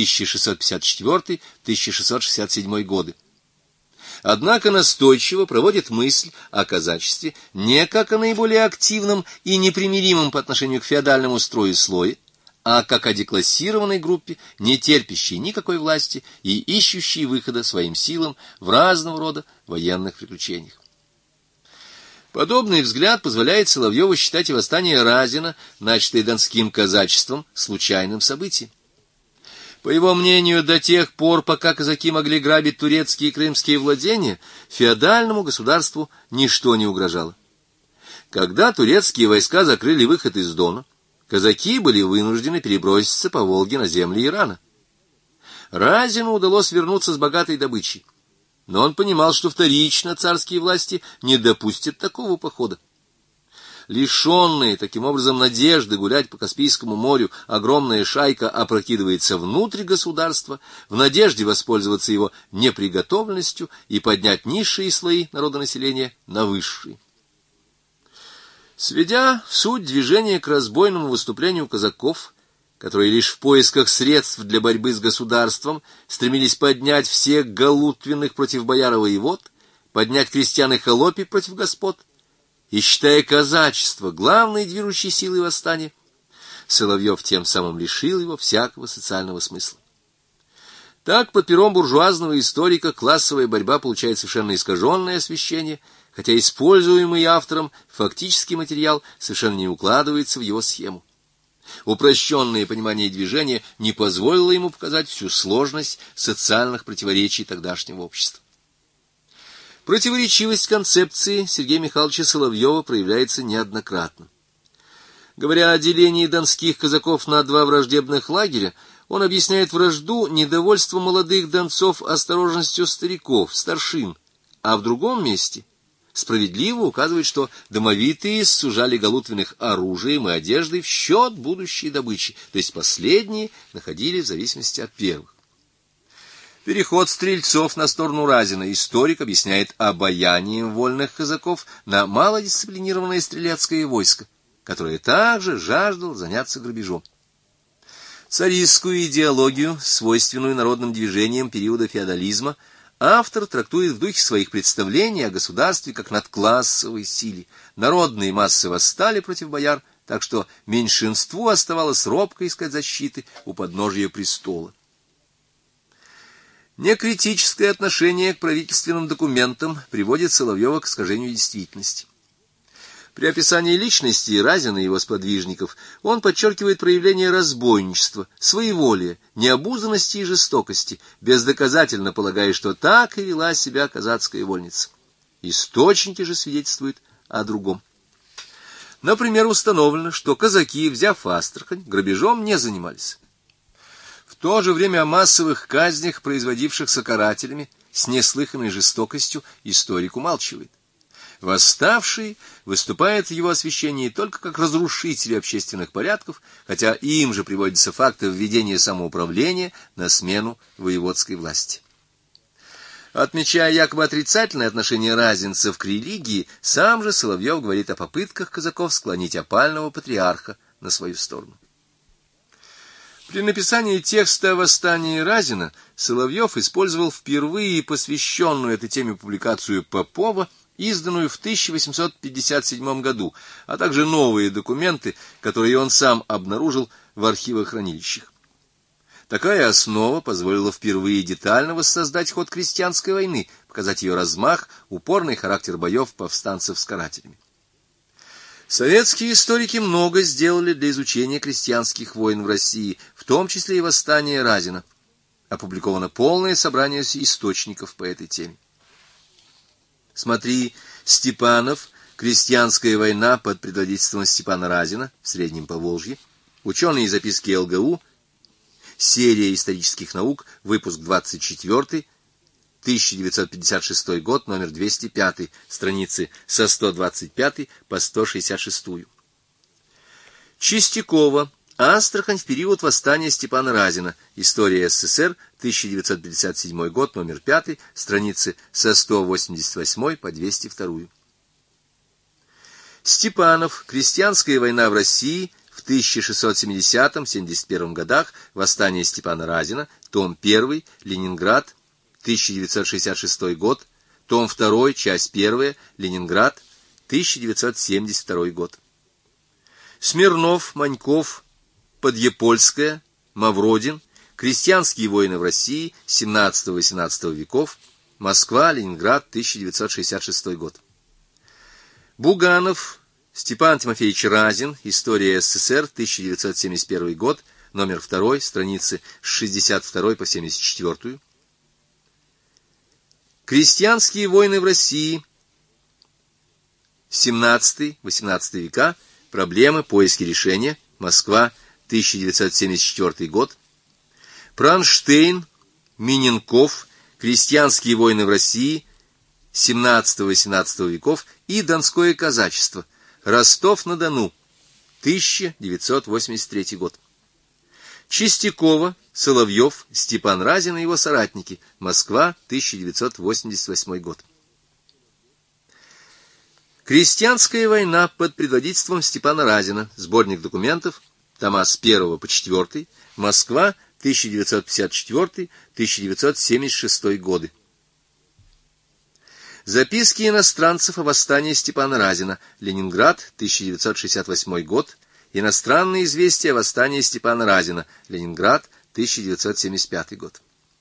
1654-1667 годы. Однако настойчиво проводит мысль о казачестве не как о наиболее активном и непримиримом по отношению к феодальному строю слое, а как о деклассированной группе, не терпящей никакой власти и ищущей выхода своим силам в разного рода военных приключениях. Подобный взгляд позволяет Соловьеву считать и восстание Разина, начатое донским казачеством, случайным событием. По его мнению, до тех пор, пока казаки могли грабить турецкие и крымские владения, феодальному государству ничто не угрожало. Когда турецкие войска закрыли выход из Дона, казаки были вынуждены переброситься по Волге на земли Ирана. Разину удалось вернуться с богатой добычей, но он понимал, что вторично царские власти не допустят такого похода. Лишенная таким образом надежды гулять по Каспийскому морю, огромная шайка опрокидывается внутрь государства в надежде воспользоваться его неприготовленностью и поднять низшие слои народонаселения на высшие. Сведя суть движения к разбойному выступлению казаков, которые лишь в поисках средств для борьбы с государством стремились поднять всех галутвенных против бояр и воевод, поднять крестьян и холопий против господ, и считая казачество главной движущей силой восстания, Соловьев тем самым лишил его всякого социального смысла. Так, под пером буржуазного историка классовая борьба получает совершенно искаженное освещение, хотя используемый автором фактический материал совершенно не укладывается в его схему. Упрощенное понимание движения не позволило ему показать всю сложность социальных противоречий тогдашнего общества. Противоречивость концепции Сергея Михайловича Соловьева проявляется неоднократно. Говоря о делении донских казаков на два враждебных лагеря, он объясняет вражду недовольством молодых донцов осторожностью стариков, старшин, а в другом месте справедливо указывает, что домовитые сужали галутвенных оружием и одеждой в счет будущей добычи, то есть последние находили в зависимости от первых. Переход стрельцов на сторону Разина историк объясняет обаянием вольных казаков на малодисциплинированное стрелецкое войско, которое также жаждало заняться грабежом. Царистскую идеологию, свойственную народным движениям периода феодализма, автор трактует в духе своих представлений о государстве как надклассовой силе. Народные массы восстали против бояр, так что меньшинству оставалось робко искать защиты у подножия престола. Некритическое отношение к правительственным документам приводит Соловьева к искажению действительности. При описании личности Разина и его сподвижников он подчеркивает проявление разбойничества, своеволия, необузданности и жестокости, бездоказательно полагая, что так и вела себя казацкая вольница. Источники же свидетельствуют о другом. Например, установлено, что казаки, взяв Астрахань, грабежом не занимались. В то же время о массовых казнях, производившихся карателями, с неслыханной жестокостью, историк умалчивает. Восставшие выступают в его освящении только как разрушители общественных порядков, хотя им же приводятся факты введения самоуправления на смену воеводской власти. Отмечая якобы отрицательное отношение разинцев к религии, сам же Соловьев говорит о попытках казаков склонить опального патриарха на свою сторону. При написании текста о восстании Разина Соловьев использовал впервые посвященную этой теме публикацию Попова, изданную в 1857 году, а также новые документы, которые он сам обнаружил в архивохранилищах. Такая основа позволила впервые детально воссоздать ход крестьянской войны, показать ее размах, упорный характер боев повстанцев с карателями. Советские историки много сделали для изучения крестьянских войн в России, в том числе и восстания Разина. Опубликовано полное собрание источников по этой теме. Смотри Степанов, «Крестьянская война под предводительством Степана Разина» в Среднем Поволжье, ученые записки ЛГУ, серия исторических наук, выпуск 24, 1956 год, номер 205, страницы со 125 по 166. Чистякова, Астрахань в период восстания Степана Разина. История СССР, 1957 год, номер 5, страницы со 188 по 202. Степанов, «Крестьянская война в России» в 1670-71 годах, восстание Степана Разина, том 1, Ленинград, 1966 год, том 2, часть 1, Ленинград, 1972 год. Смирнов, Маньков, Подъепольская, Мавродин, «Крестьянские войны в России» 17-18 веков, Москва, Ленинград, 1966 год. Буганов, Степан Тимофеевич Разин, «История СССР», 1971 год, номер 2, страницы с 62 по 74. «Крестьянские войны в России», 17-18 века, проблемы, поиски решения, Москва, 1974 год. Пронштейн, Миненков, «Крестьянские войны в России», 17-18 веков и Донское казачество, Ростов-на-Дону, 1983 год. Чистякова, Соловьев, Степан Разин и его соратники, Москва, 1988 год. «Крестьянская война под предводительством Степана Разина», сборник документов, тома с 1 по 4, Москва, 1954-1976 годы. Записки иностранцев о восстании Степана Разина, Ленинград, 1968 год, Иностранные известия о восстании Степана Разина, Ленинград, 1975 год.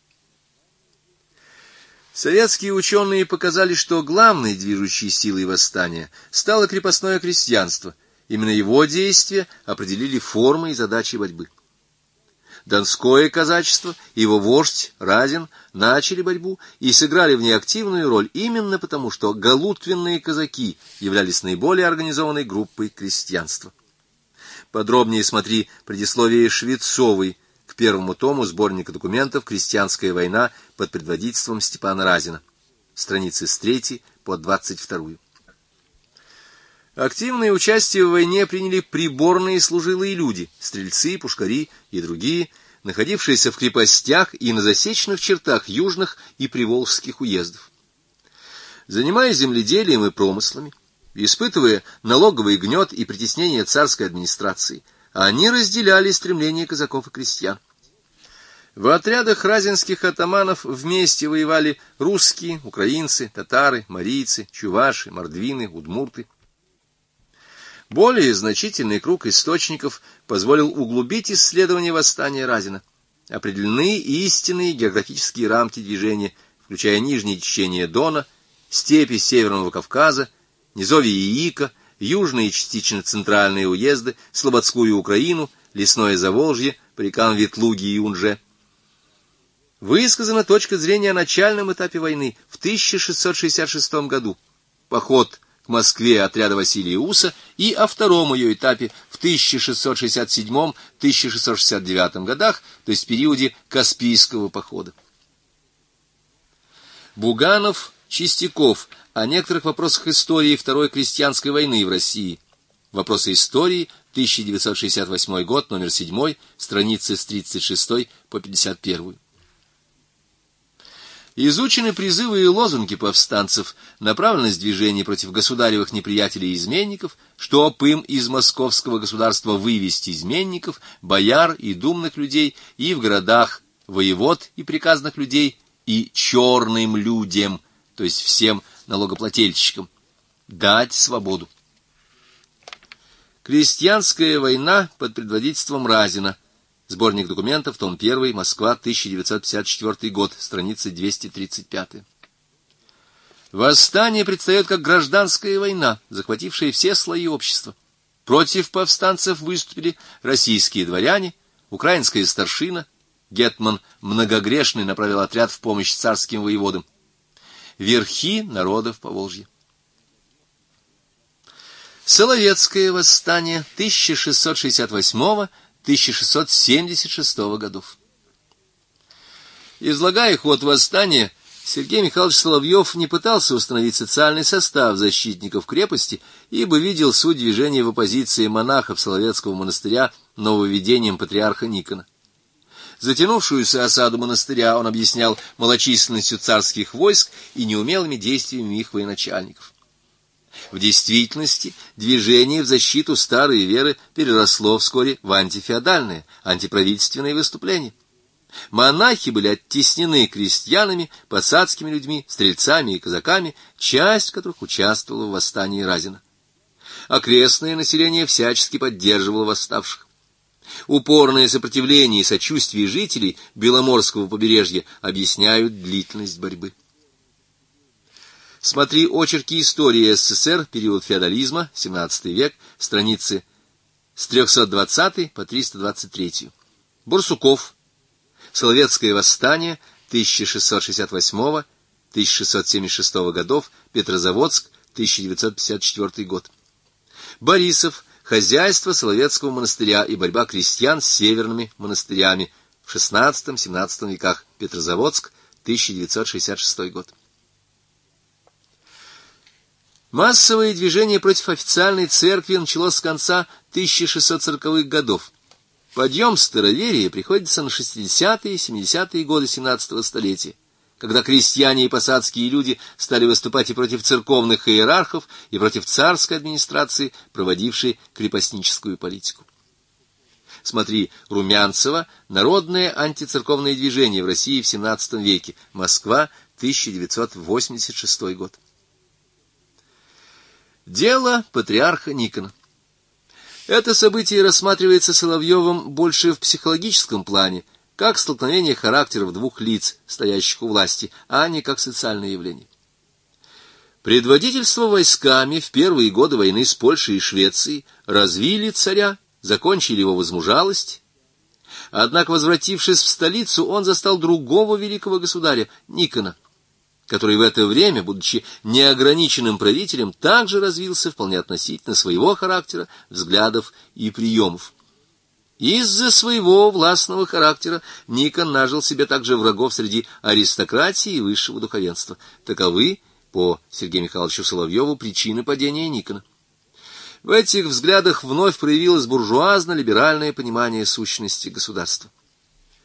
Советские ученые показали, что главной движущей силой восстания стало крепостное крестьянство. Именно его действия определили формы и задачи борьбы. Донское казачество и его вождь Разин начали борьбу и сыграли в ней активную роль именно потому, что галутвенные казаки являлись наиболее организованной группой крестьянства. Подробнее смотри предисловие Швецовой к первому тому сборника документов «Крестьянская война» под предводительством Степана Разина. Страницы с 3 по 22. Активное участие в войне приняли приборные служилые люди, стрельцы, пушкари и другие, находившаяся в крепостях и на засеченных чертах южных и приволжских уездов. Занимаясь земледелием и промыслами, испытывая налоговый гнет и притеснение царской администрации, они разделяли стремления казаков и крестьян. В отрядах разинских атаманов вместе воевали русские, украинцы, татары, марийцы, чуваши, мордвины, удмурты. Более значительный круг источников позволил углубить исследование восстания Разина. Определены истинные географические рамки движения, включая нижнее течение Дона, степи Северного Кавказа, низовье Яика, южные и частично центральные уезды, Слободскую Украину, лесное Заволжье, по рекам Ветлуги и Унже. Высказана точка зрения о начальном этапе войны в 1666 году, поход к Москве отряда Василия Уса, и о втором ее этапе в 1667-1669 годах, то есть в периоде Каспийского похода. Буганов, Чистяков о некоторых вопросах истории Второй крестьянской войны в России. Вопросы истории, 1968 год, номер 7, страницы с 36 по 51. Изучены призывы и лозунги повстанцев, направленность движения против государевых неприятелей и изменников, чтоб им из московского государства вывести изменников, бояр и думных людей, и в городах воевод и приказных людей, и черным людям, то есть всем налогоплательщикам, дать свободу. Крестьянская война под предводительством Разина. Сборник документов, том 1, Москва, 1954 год, страница 235. Восстание предстает как гражданская война, захватившая все слои общества. Против повстанцев выступили российские дворяне, украинская старшина, гетман Многогрешный направил отряд в помощь царским воеводам. Верхи народов Поволжья. Соловецкое восстание 1668-1676 годов. Излагая ход восстания, Сергей Михайлович Соловьев не пытался установить социальный состав защитников крепости, ибо видел суть движения в оппозиции монахов Соловецкого монастыря нововведением патриарха Никона. Затянувшуюся осаду монастыря он объяснял малочисленностью царских войск и неумелыми действиями их военачальников. В действительности движение в защиту старой веры переросло вскоре в антифеодальное, антиправительственное выступление. Монахи были оттеснены крестьянами, посадскими людьми, стрельцами и казаками, часть которых участвовала в восстании Разина. Окрестное население всячески поддерживало восставших. Упорное сопротивление и сочувствие жителей Беломорского побережья объясняют длительность борьбы. Смотри очерки истории СССР, период феодализма, 17 век, страницы с 320 по 323. Бурсуков. Соловецкое восстание 1668-1676 годов, Петрозаводск, 1954 год. Борисов. Хозяйство Соловецкого монастыря и борьба крестьян с северными монастырями в XVI-XVII веках, Петрозаводск, 1966 год. Массовое движение против официальной церкви началось с конца 1640-х годов. Подъем староверия приходится на 60-е и 70-е годы XVII столетия, когда крестьяне и посадские люди стали выступать и против церковных иерархов, и против царской администрации, проводившей крепостническую политику. Смотри Румянцева «Народное антицерковное движение в России в XVII веке. Москва, 1986 год». Дело патриарха Никона. Это событие рассматривается Соловьевым больше в психологическом плане, как столкновение характеров двух лиц, стоящих у власти, а не как социальное явление. Предводительство войсками в первые годы войны с Польшей и Швецией развили царя, закончили его возмужалость. Однако, возвратившись в столицу, он застал другого великого государя, Никона, который в это время, будучи неограниченным правителем, также развился вполне относительно своего характера, взглядов и приемов. Из-за своего властного характера Никон нажил себе также врагов среди аристократии и высшего духовенства. Таковы, по Сергею Михайловичу Соловьеву, причины падения Никона. В этих взглядах вновь проявилось буржуазно-либеральное понимание сущности государства.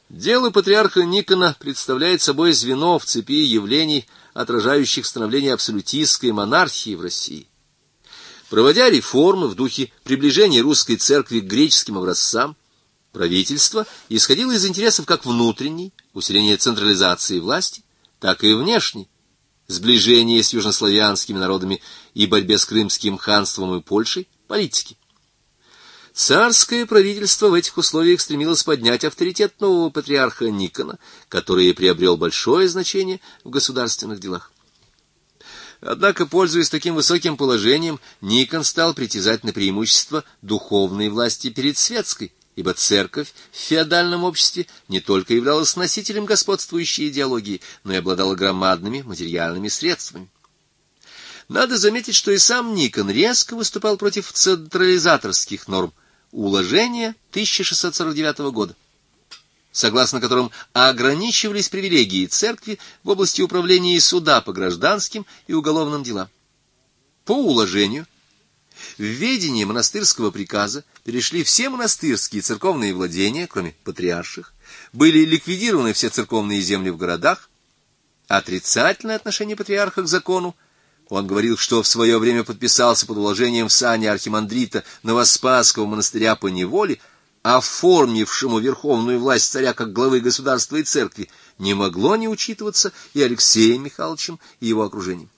Дело патриарха Никона представляет собой звено в цепи явлений, отражающих становление абсолютистской монархии в России. Проводя реформы в духе приближения русской церкви к греческим образцам, правительство исходило из интересов как внутренней, усиления централизации власти, так и внешней, сближения с южнославянскими народами и борьбе с Крымским ханством и Польшей, политики. Царское правительство в этих условиях стремилось поднять авторитет нового патриарха Никона, который приобрел большое значение в государственных делах. Однако, пользуясь таким высоким положением, Никон стал притязать на преимущество духовной власти перед светской, ибо церковь в феодальном обществе не только являлась носителем господствующей идеологии, но и обладала громадными материальными средствами. Надо заметить, что и сам Никон резко выступал против централизаторских норм уложения 1649 года, согласно которым ограничивались привилегии церкви в области управления и суда по гражданским и уголовным делам. По уложению в ведение монастырского приказа перешли все монастырские церковные владения, кроме патриарших, были ликвидированы все церковные земли в городах. Отрицательное отношение патриарха к закону, он говорил, что в свое время подписался под уложением в сане архимандрита Новоспасского монастыря по неволе, оформившему верховную власть царя как главы государства и церкви, не могло не учитываться и Алексеем Михайловичем, и его окружением.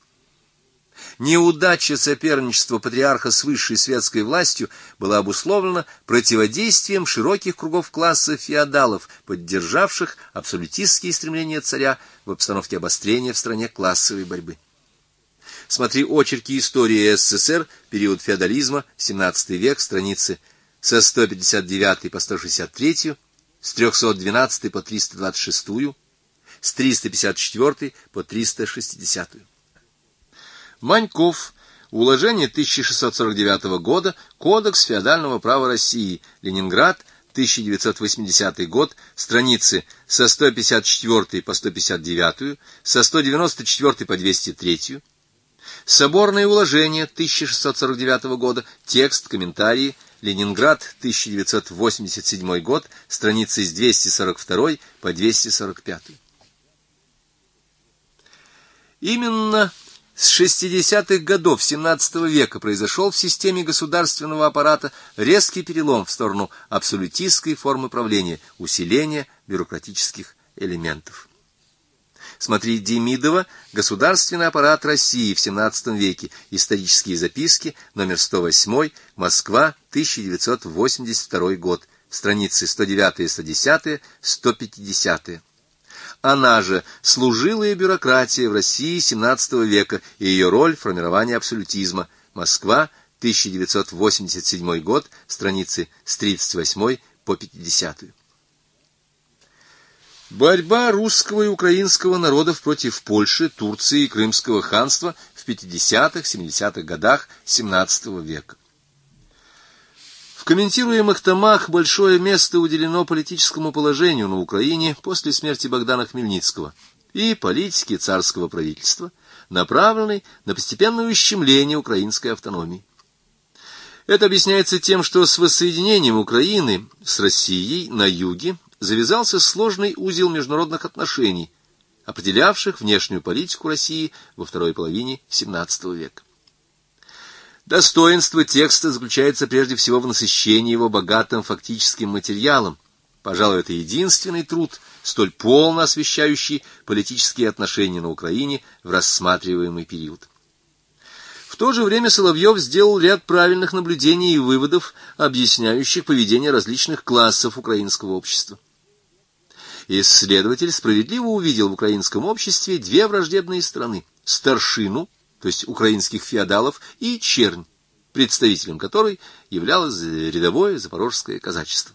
Неудача соперничества патриарха с высшей светской властью была обусловлена противодействием широких кругов класса феодалов, поддержавших абсолютистские стремления царя в обстановке обострения в стране классовой борьбы. Смотри очерки истории СССР, период феодализма, 17 век, страницы со 159 по 163, с 312 по 326, с 354 по 360. Маньков. Уложение 1649 года. Кодекс феодального права России. Ленинград. 1980 год. Страницы со 154 по 159, со 194 по 203. Соборное уложение 1649 года. Текст, комментарии. Ленинград. 1987 год. Страницы с 242 по 245. Именно с 60-х годов XVII века произошел в системе государственного аппарата резкий перелом в сторону абсолютистской формы правления, усиления бюрократических элементов. Смотри Демидова «Государственный аппарат России в XVII веке. Исторические записки», номер 108, Москва, 1982 год, страницы 109, 110, 150. Она же «Служилая бюрократия в России XVII века и ее роль в формировании абсолютизма». Москва, 1987 год, страницы с 38 по 50. Борьба русского и украинского народов против Польши, Турции и Крымского ханства в 50-70-х годах XVII века. В комментируемых томах большое место уделено политическому положению на Украине после смерти Богдана Хмельницкого и политике царского правительства, направленной на постепенное ущемление украинской автономии. Это объясняется тем, что с воссоединением Украины с Россией на юге завязался сложный узел международных отношений, определявших внешнюю политику России во второй половине XVII века. Достоинство текста заключается прежде всего в насыщении его богатым фактическим материалом. Пожалуй, это единственный труд, столь полно освещающий политические отношения на Украине в рассматриваемый период. В то же время Соловьев сделал ряд правильных наблюдений и выводов, объясняющих поведение различных классов украинского общества. Исследователь справедливо увидел в украинском обществе две враждебные стороны – старшину, то есть украинских феодалов, и чернь, представителем которой являлось рядовое запорожское казачество.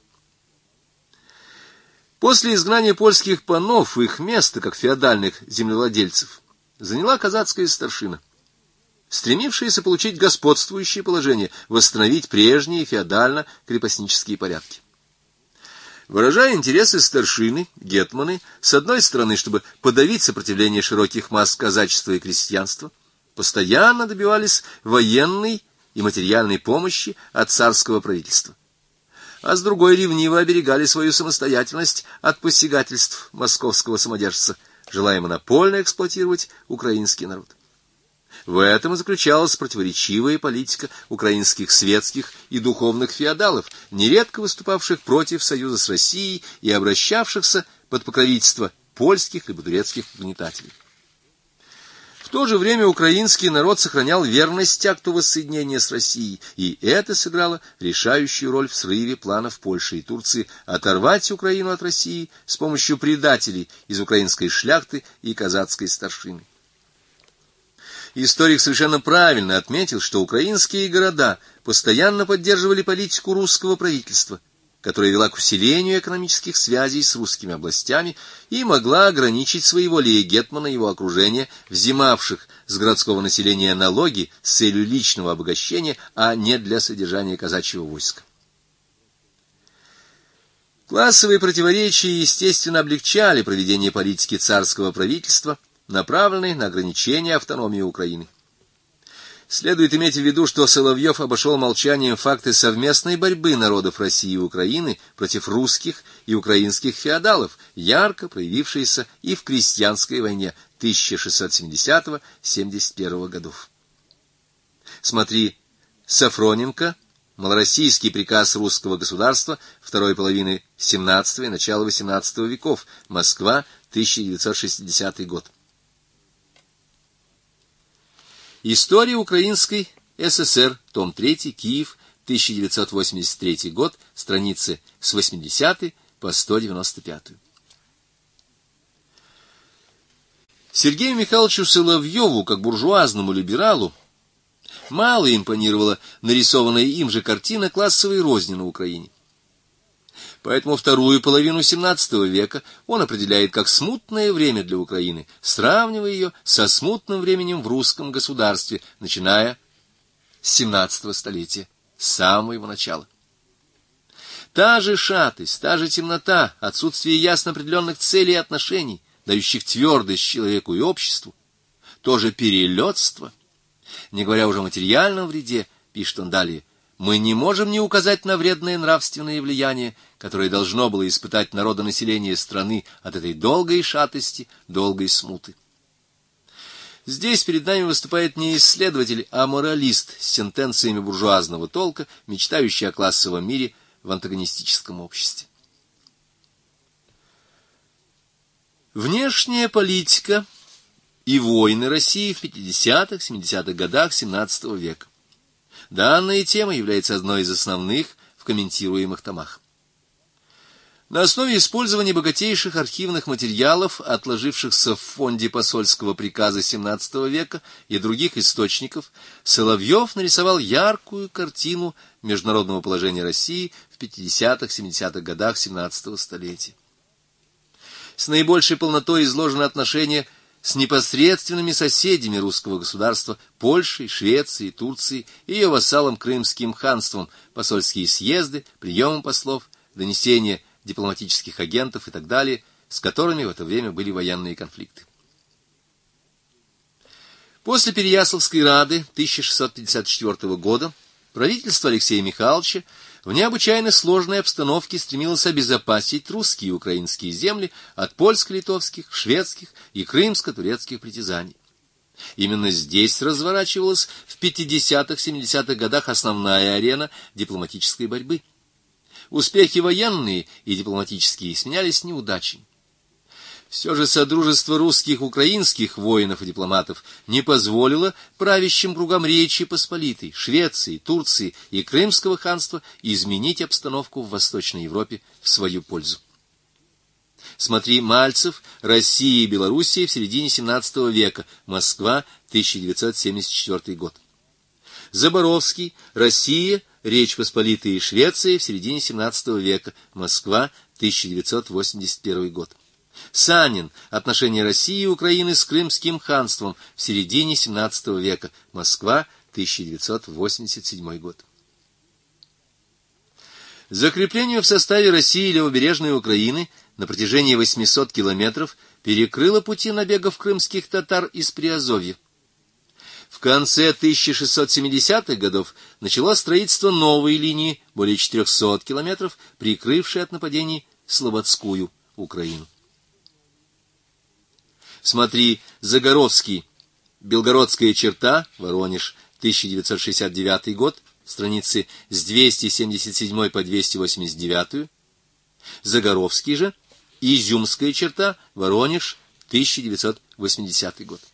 После изгнания польских панов их место, как феодальных землевладельцев, заняла казацкая старшина, стремившаяся получить господствующее положение, восстановить прежние феодально-крепостнические порядки. Выражая интересы старшины, гетманы, с одной стороны, чтобы подавить сопротивление широких масс казачества и крестьянства, постоянно добивались военной и материальной помощи от царского правительства. а с другой ревниво оберегали свою самостоятельность от посягательств московского самодержца, желая монопольно эксплуатировать украинский народ. В этом и заключалась противоречивая политика украинских светских и духовных феодалов, нередко выступавших против союза с Россией и обращавшихся под покровительство польских и турецких угнетателей. В то же время украинский народ сохранял верность акту воссоединения с Россией, и это сыграло решающую роль в срыве планов Польши и Турции оторвать Украину от России с помощью предателей из украинской шляхты и казацкой старшины. Историк совершенно правильно отметил, что украинские города постоянно поддерживали политику русского правительства, которая вела к усилению экономических связей с русскими областями и могла ограничить своеволие гетмана и его окружения, взимавших с городского населения налоги с целью личного обогащения, а не для содержания казачьего войска. Классовые противоречия, естественно, облегчали проведение политики царского правительства, направленной на ограничение автономии Украины. Следует иметь в виду, что Соловьев обошел молчанием факты совместной борьбы народов России и Украины против русских и украинских феодалов, ярко проявившейся и в крестьянской войне 1670-71 годов. Смотри Сафроненко, «Малороссийский приказ русского государства второй половины XVII и начала XVIII веков. Москва, 1960 год». История Украинской ССР, том 3, Киев, 1983 год, страницы с 80 по 195. Сергею Михайловичу Соловьеву, как буржуазному либералу, мало импонировала нарисованная им же картина классовой розни на Украине. Поэтому вторую половину XVII века он определяет как смутное время для Украины, сравнивая ее со смутным временем в русском государстве, начиная с XVII столетия, с самого его начала. Та же шатость, та же темнота, отсутствие ясно определенных целей и отношений, дающих твердость человеку и обществу, то же перелетство, не говоря уже о материальном вреде, пишет он далее, мы не можем не указать на вредное нравственное влияние, которое должно было испытать народонаселение страны от этой долгой шатости, долгой смуты. Здесь перед нами выступает не исследователь, а моралист с сентенциями буржуазного толка, мечтающий о классовом мире в антагонистическом обществе. Внешняя политика и войны России в 50-х, 70-х годах XVII века. Данная тема является одной из основных в комментируемых томах. На основе использования богатейших архивных материалов, отложившихся в фонде посольского приказа XVII века и других источников, Соловьев нарисовал яркую картину международного положения России в 50-х, 70-х годах XVII столетия. С наибольшей полнотой изложено отношение с непосредственными соседями русского государства Польшей, Швецией, Турцией и ее вассалом Крымским ханством, посольские съезды, приемы послов, донесения дипломатических агентов и так далее, с которыми в это время были военные конфликты. После Переяславской Рады 1654 года правительство Алексея Михайловича в необычайно сложной обстановке стремилось обезопасить русские и украинские земли от польско-литовских, шведских и крымско-турецких притязаний. Именно здесь разворачивалась в 50-70-х годах основная арена дипломатической борьбы. Успехи военные и дипломатические сменялись неудачами. Все же содружество русских украинских воинов и дипломатов не позволило правящим кругам Речи Посполитой, Швеции, Турции и Крымского ханства изменить обстановку в Восточной Европе в свою пользу. Смотри Мальцев, Россия и Белоруссия в середине XVII века, Москва, 1974 год. Заборовский, Россия, Речь Посполитая и Швеция в середине XVII века, Москва, 1981 год. Санин. Отношения России и Украины с Крымским ханством в середине XVII века. Москва, 1987 год. Закрепление в составе России левобережной Украины на протяжении 800 километров перекрыло пути набегов крымских татар из Приазовья. В конце 1670-х годов началось строительство новой линии, более 400 километров, прикрывшей от нападений Слободскую Украину. Смотри Загородский. Белгородская черта, Воронеж, 1969 год, страницы с 277 по 289. Загоровский же. Изюмская черта, Воронеж, 1980 год.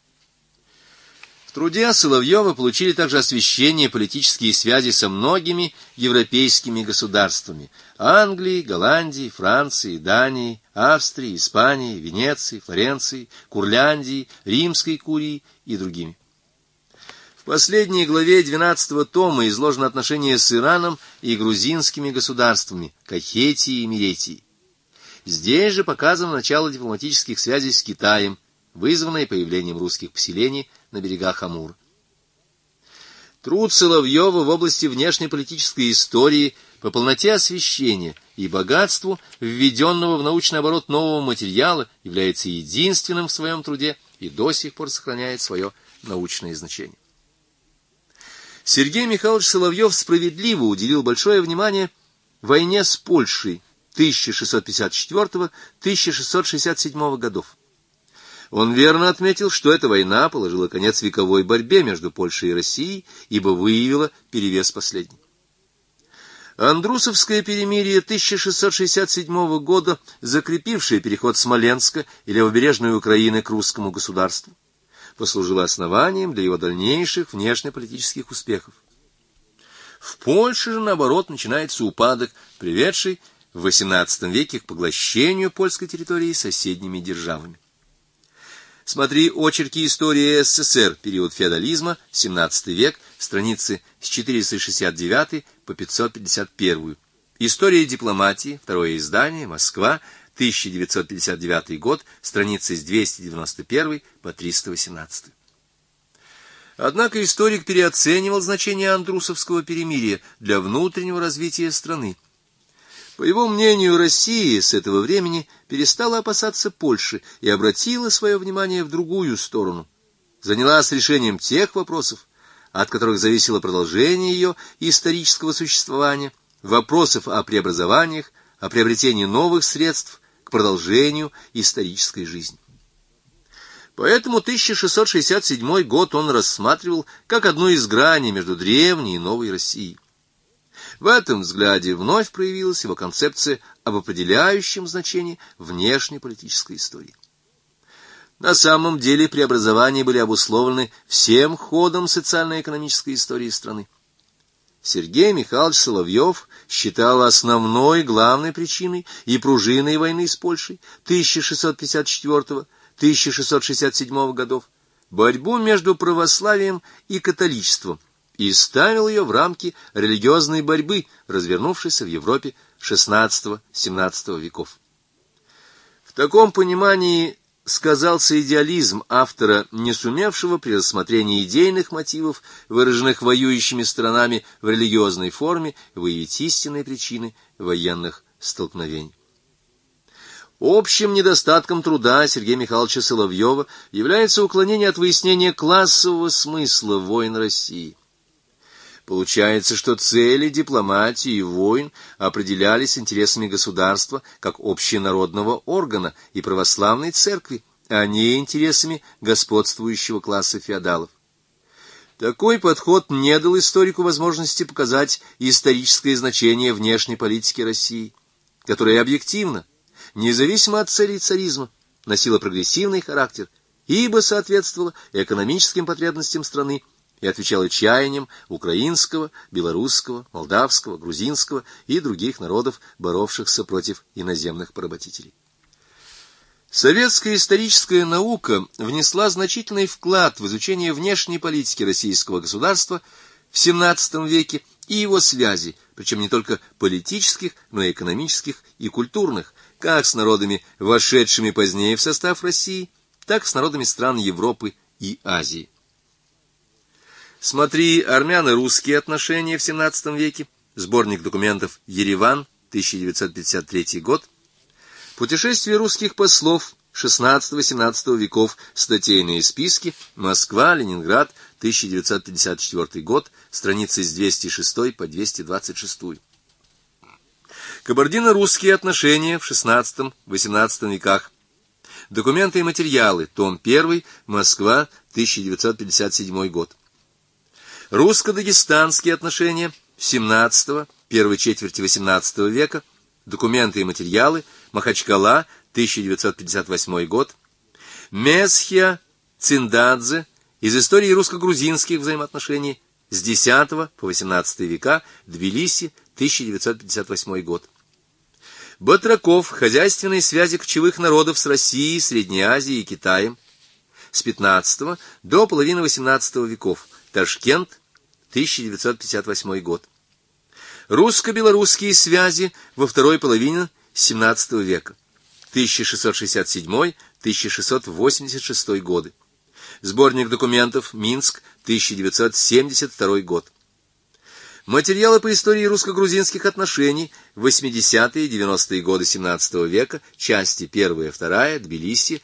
В труде Соловьева получили также освещение политические связи со многими европейскими государствами: Англией, Голландией, Францией, Данией, Австрией, Испанией, Венецией, Флоренцией, Курляндией, Римской курией и другими. В последней главе 12-го тома изложено отношение с Ираном и грузинскими государствами Кахетией и Меретией. Здесь же показано начало дипломатических связей с Китаем, вызванное появлением русских поселений на берегах Амура. Труд Соловьева в области внешнеполитической истории по полноте освещения и богатству введенного в научный оборот нового материала является единственным в своем труде и до сих пор сохраняет свое научное значение. Сергей Михайлович Соловьев справедливо уделил большое внимание войне с Польшей 1654-1667 годов. Он верно отметил, что эта война положила конец вековой борьбе между Польшей и Россией, ибо выявила перевес последней. Андрусовское перемирие 1667 года, закрепившее переход Смоленска и левобережной Украины к русскому государству, послужило основанием для его дальнейших внешнеполитических успехов. В Польше же, наоборот, начинается упадок, приведший в XVIII веке к поглощению польской территории соседними державами. Смотри очерки истории СССР, период феодализма, XVII век, страницы с 469 по 551. История дипломатии, второе издание, Москва, 1959 год, страницы с 291 по 318. Однако историк переоценивал значение Андрусовского перемирия для внутреннего развития страны. По его мнению, Россия с этого времени перестала опасаться Польши и обратила свое внимание в другую сторону, занялась решением тех вопросов, от которых зависело продолжение ее исторического существования, вопросов о преобразованиях, о приобретении новых средств к продолжению исторической жизни. Поэтому 1667 год он рассматривал как одну из граней между древней и новой Россией. В этом взгляде вновь проявилась его концепция об определяющем значении внешнеполитической истории. На самом деле преобразования были обусловлены всем ходом социально-экономической истории страны. Сергей Михайлович Соловьев считал основной главной причиной и пружиной войны с Польшей 1654-1667 годов борьбу между православием и католичеством, и ставил ее в рамки религиозной борьбы, развернувшейся в Европе XVI-XVII веков. В таком понимании сказался идеализм автора, не сумевшего при рассмотрении идейных мотивов, выраженных воюющими сторонами в религиозной форме, выявить истинные причины военных столкновений. Общим недостатком труда Сергея Михайловича Соловьева является уклонение от выяснения классового смысла войн России. Получается, что цели дипломатии и войн определялись интересами государства как общенародного органа и православной церкви, а не интересами господствующего класса феодалов. Такой подход не дал историку возможности показать историческое значение внешней политики России, которая объективно, независимо от целей царизма, носила прогрессивный характер, ибо соответствовала экономическим потребностям страны и отвечала чаяниям украинского, белорусского, молдавского, грузинского и других народов, боровшихся против иноземных поработителей. Советская историческая наука внесла значительный вклад в изучение внешней политики российского государства в XVII веке и его связи, причем не только политических, но и экономических и культурных, как с народами, вошедшими позднее в состав России, так и с народами стран Европы и Азии. Смотри «Армяно-русские отношения в XVII веке», сборник документов «Ереван», 1953 год, «Путешествие русских послов XVI-XVII веков, статейные списки, Москва, Ленинград, 1954 год, страницы с 206 по 226. Кабардино-русские отношения в XVI-XVIII веках. Документы и материалы, том 1, Москва, 1957 год. Русско-дагестанские отношения XVII, первой четверти XVIII века, документы и материалы, Махачкала, 1958 год. Месхия Циндадзе, из истории русско-грузинских взаимоотношений с X по XVIII века, Тбилиси, 1958 год. Батраков, хозяйственные связи кочевых народов с Россией, Средней Азией и Китаем, с XV до половины XVIII веков, Ташкент, 1958 год. Русско-белорусские связи во второй половине XVII века, 1667-1686 годы. Сборник документов, Минск, 1972 год. Материалы по истории русско-грузинских отношений, 80-е и 90-е годы XVII века, части 1 и 2, Тбилиси,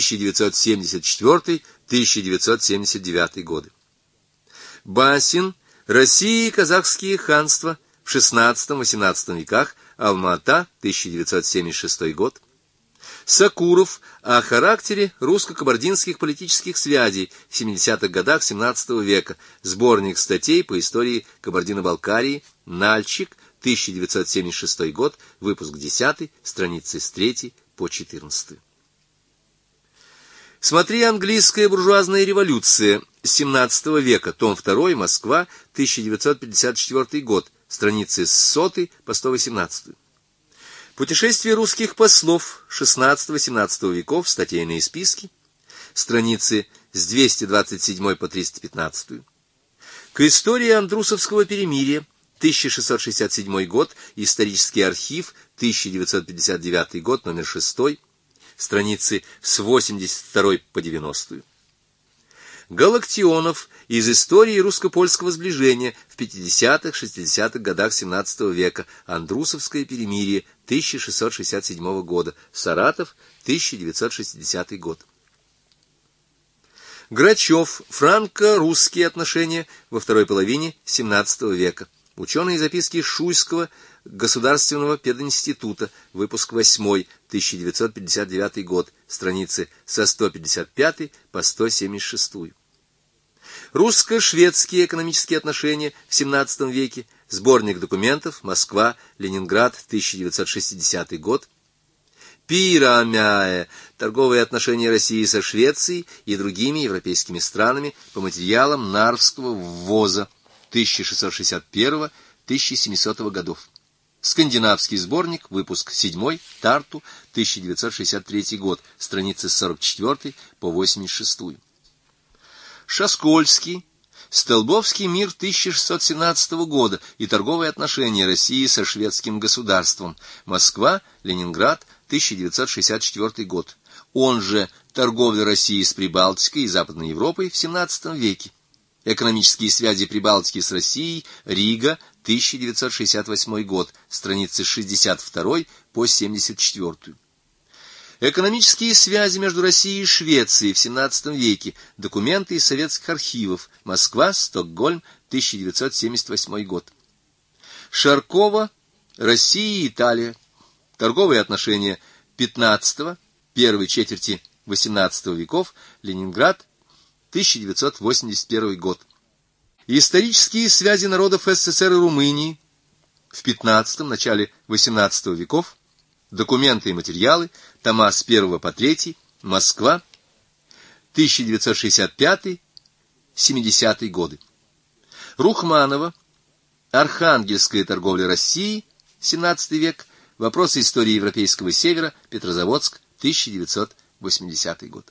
1974-1979 годы. Басин, Россия и казахские ханства в XVI-XVIII веках, Алма-Ата, 1976 год. Сакуров о характере русско-кабардинских политических связей в 70-х годах XVII века. Сборник статей по истории Кабардино-Балкарии. Нальчик, 1976 год, выпуск 10, страницы с 3 по 14. Смотри «Английская буржуазная революция» XVII века, том 2, Москва, 1954 год, страницы с 100 по 118. Путешествие русских послов XVI-XVII веков, статейные списки, страницы с 227 по 315. К истории Андрусовского перемирия, 1667 год, исторический архив, 1959 год, номер 6, страницы с 82 по 90. Галактионов из истории русско-польского сближения в 50-60-х годах XVII века, Андрусовское перемирие, 1667 года, Саратов, 1960 год. Грачев, франко-русские отношения во второй половине XVII века, ученые записки Шуйского государственного пединститута, выпуск 8, 1959 год, страницы со 155 по 176. Русско-шведские экономические отношения в XVII веке, сборник документов, Москва, Ленинград, 1960 год. Пирамяе, торговые отношения России со Швецией и другими европейскими странами по материалам Нарвского ввоза 1661-1700 годов. Скандинавский сборник, выпуск 7, Тарту, 1963 год, страницы с 44 по 86. Шаскольский, Столбовский мир 1617 года и торговые отношения России со шведским государством, Москва, Ленинград, 1964 год, он же торговля России с Прибалтикой и Западной Европой в XVII веке. Экономические связи Прибалтики с Россией, Рига, 1968 год, страницы с 62 по 74. Экономические связи между Россией и Швецией в XVII веке, документы из советских архивов, Москва, Стокгольм, 1978 год. Шаркова, Россия и Италия, торговые отношения XV, первой четверти XVIII веков, Ленинград, 1981 год. Исторические связи народов СССР и Румынии в XV, начале XVIII веков, документы и материалы, тома с 1 по 3, Москва, 1965-70 годы. Рухманова, Архангельская торговля России, XVII век, вопросы истории Европейского Севера, Петрозаводск, 1980 год.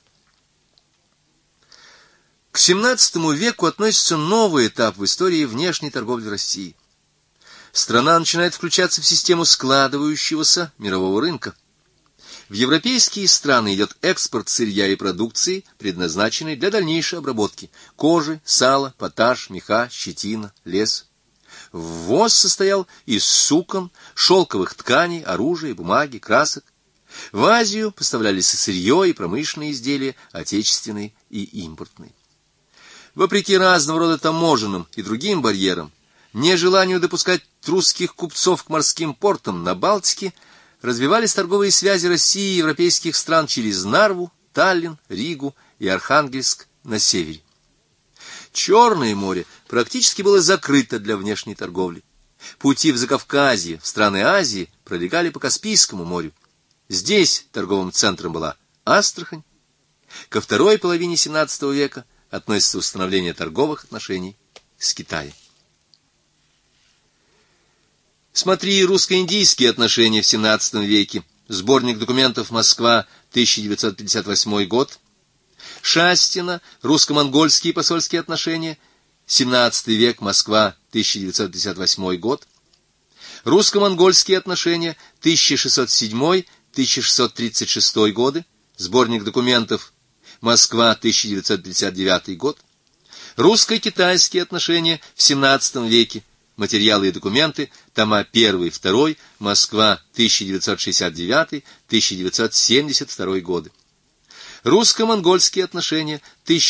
К XVII веку относится новый этап в истории внешней торговли России. Страна начинает включаться в систему складывающегося мирового рынка. В европейские страны идет экспорт сырья и продукции, предназначенной для дальнейшей обработки: кожи, сала, поташ, меха, щетина, лес. Ввоз состоял из сукон, шелковых тканей, оружия, бумаги, красок. В Азию поставлялись и сырье, и промышленные изделия, отечественные и импортные. Вопреки разного рода таможенным и другим барьерам, нежеланию допускать русских купцов к морским портам на Балтике, развивались торговые связи России и европейских стран через Нарву, Таллин, Ригу и Архангельск на севере. Черное море практически было закрыто для внешней торговли. Пути в Закавказье, в страны Азии пролегали по Каспийскому морю. Здесь торговым центром была Астрахань. Ко второй половине XVII века относится установление торговых отношений с Китаем. Смотри «Русско-индийские отношения в XVII веке», сборник документов «Москва», 1958 год. Шастина «Русско-монгольские посольские отношения», XVII век, Москва, 1958 год. «Русско-монгольские отношения», 1607-1636 годы, сборник документов «Москва», 1959 год. «Русско-китайские отношения в XVII веке», материалы и документы, тома 1 и 2, Москва, 1969-1972 годы. Русско-монгольские отношения,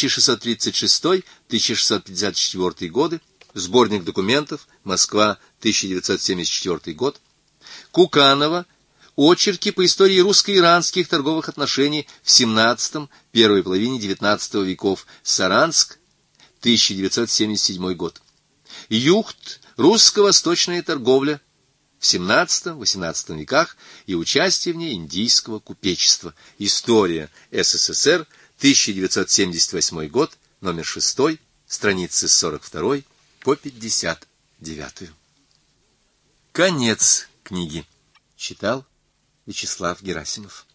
1636-1654 годы, сборник документов, Москва, 1974 год. Куканова, очерки по истории русско-иранских торговых отношений в XVII, первой половине XIX веков, Саранск, 1977 год. Юхт, русско-восточная торговля в XVII-XVIII веках и участие в ней индийского купечества. История СССР, 1978 год, номер 6, страницы с 42 по 59. Конец книги. Читал Вячеслав Герасимов.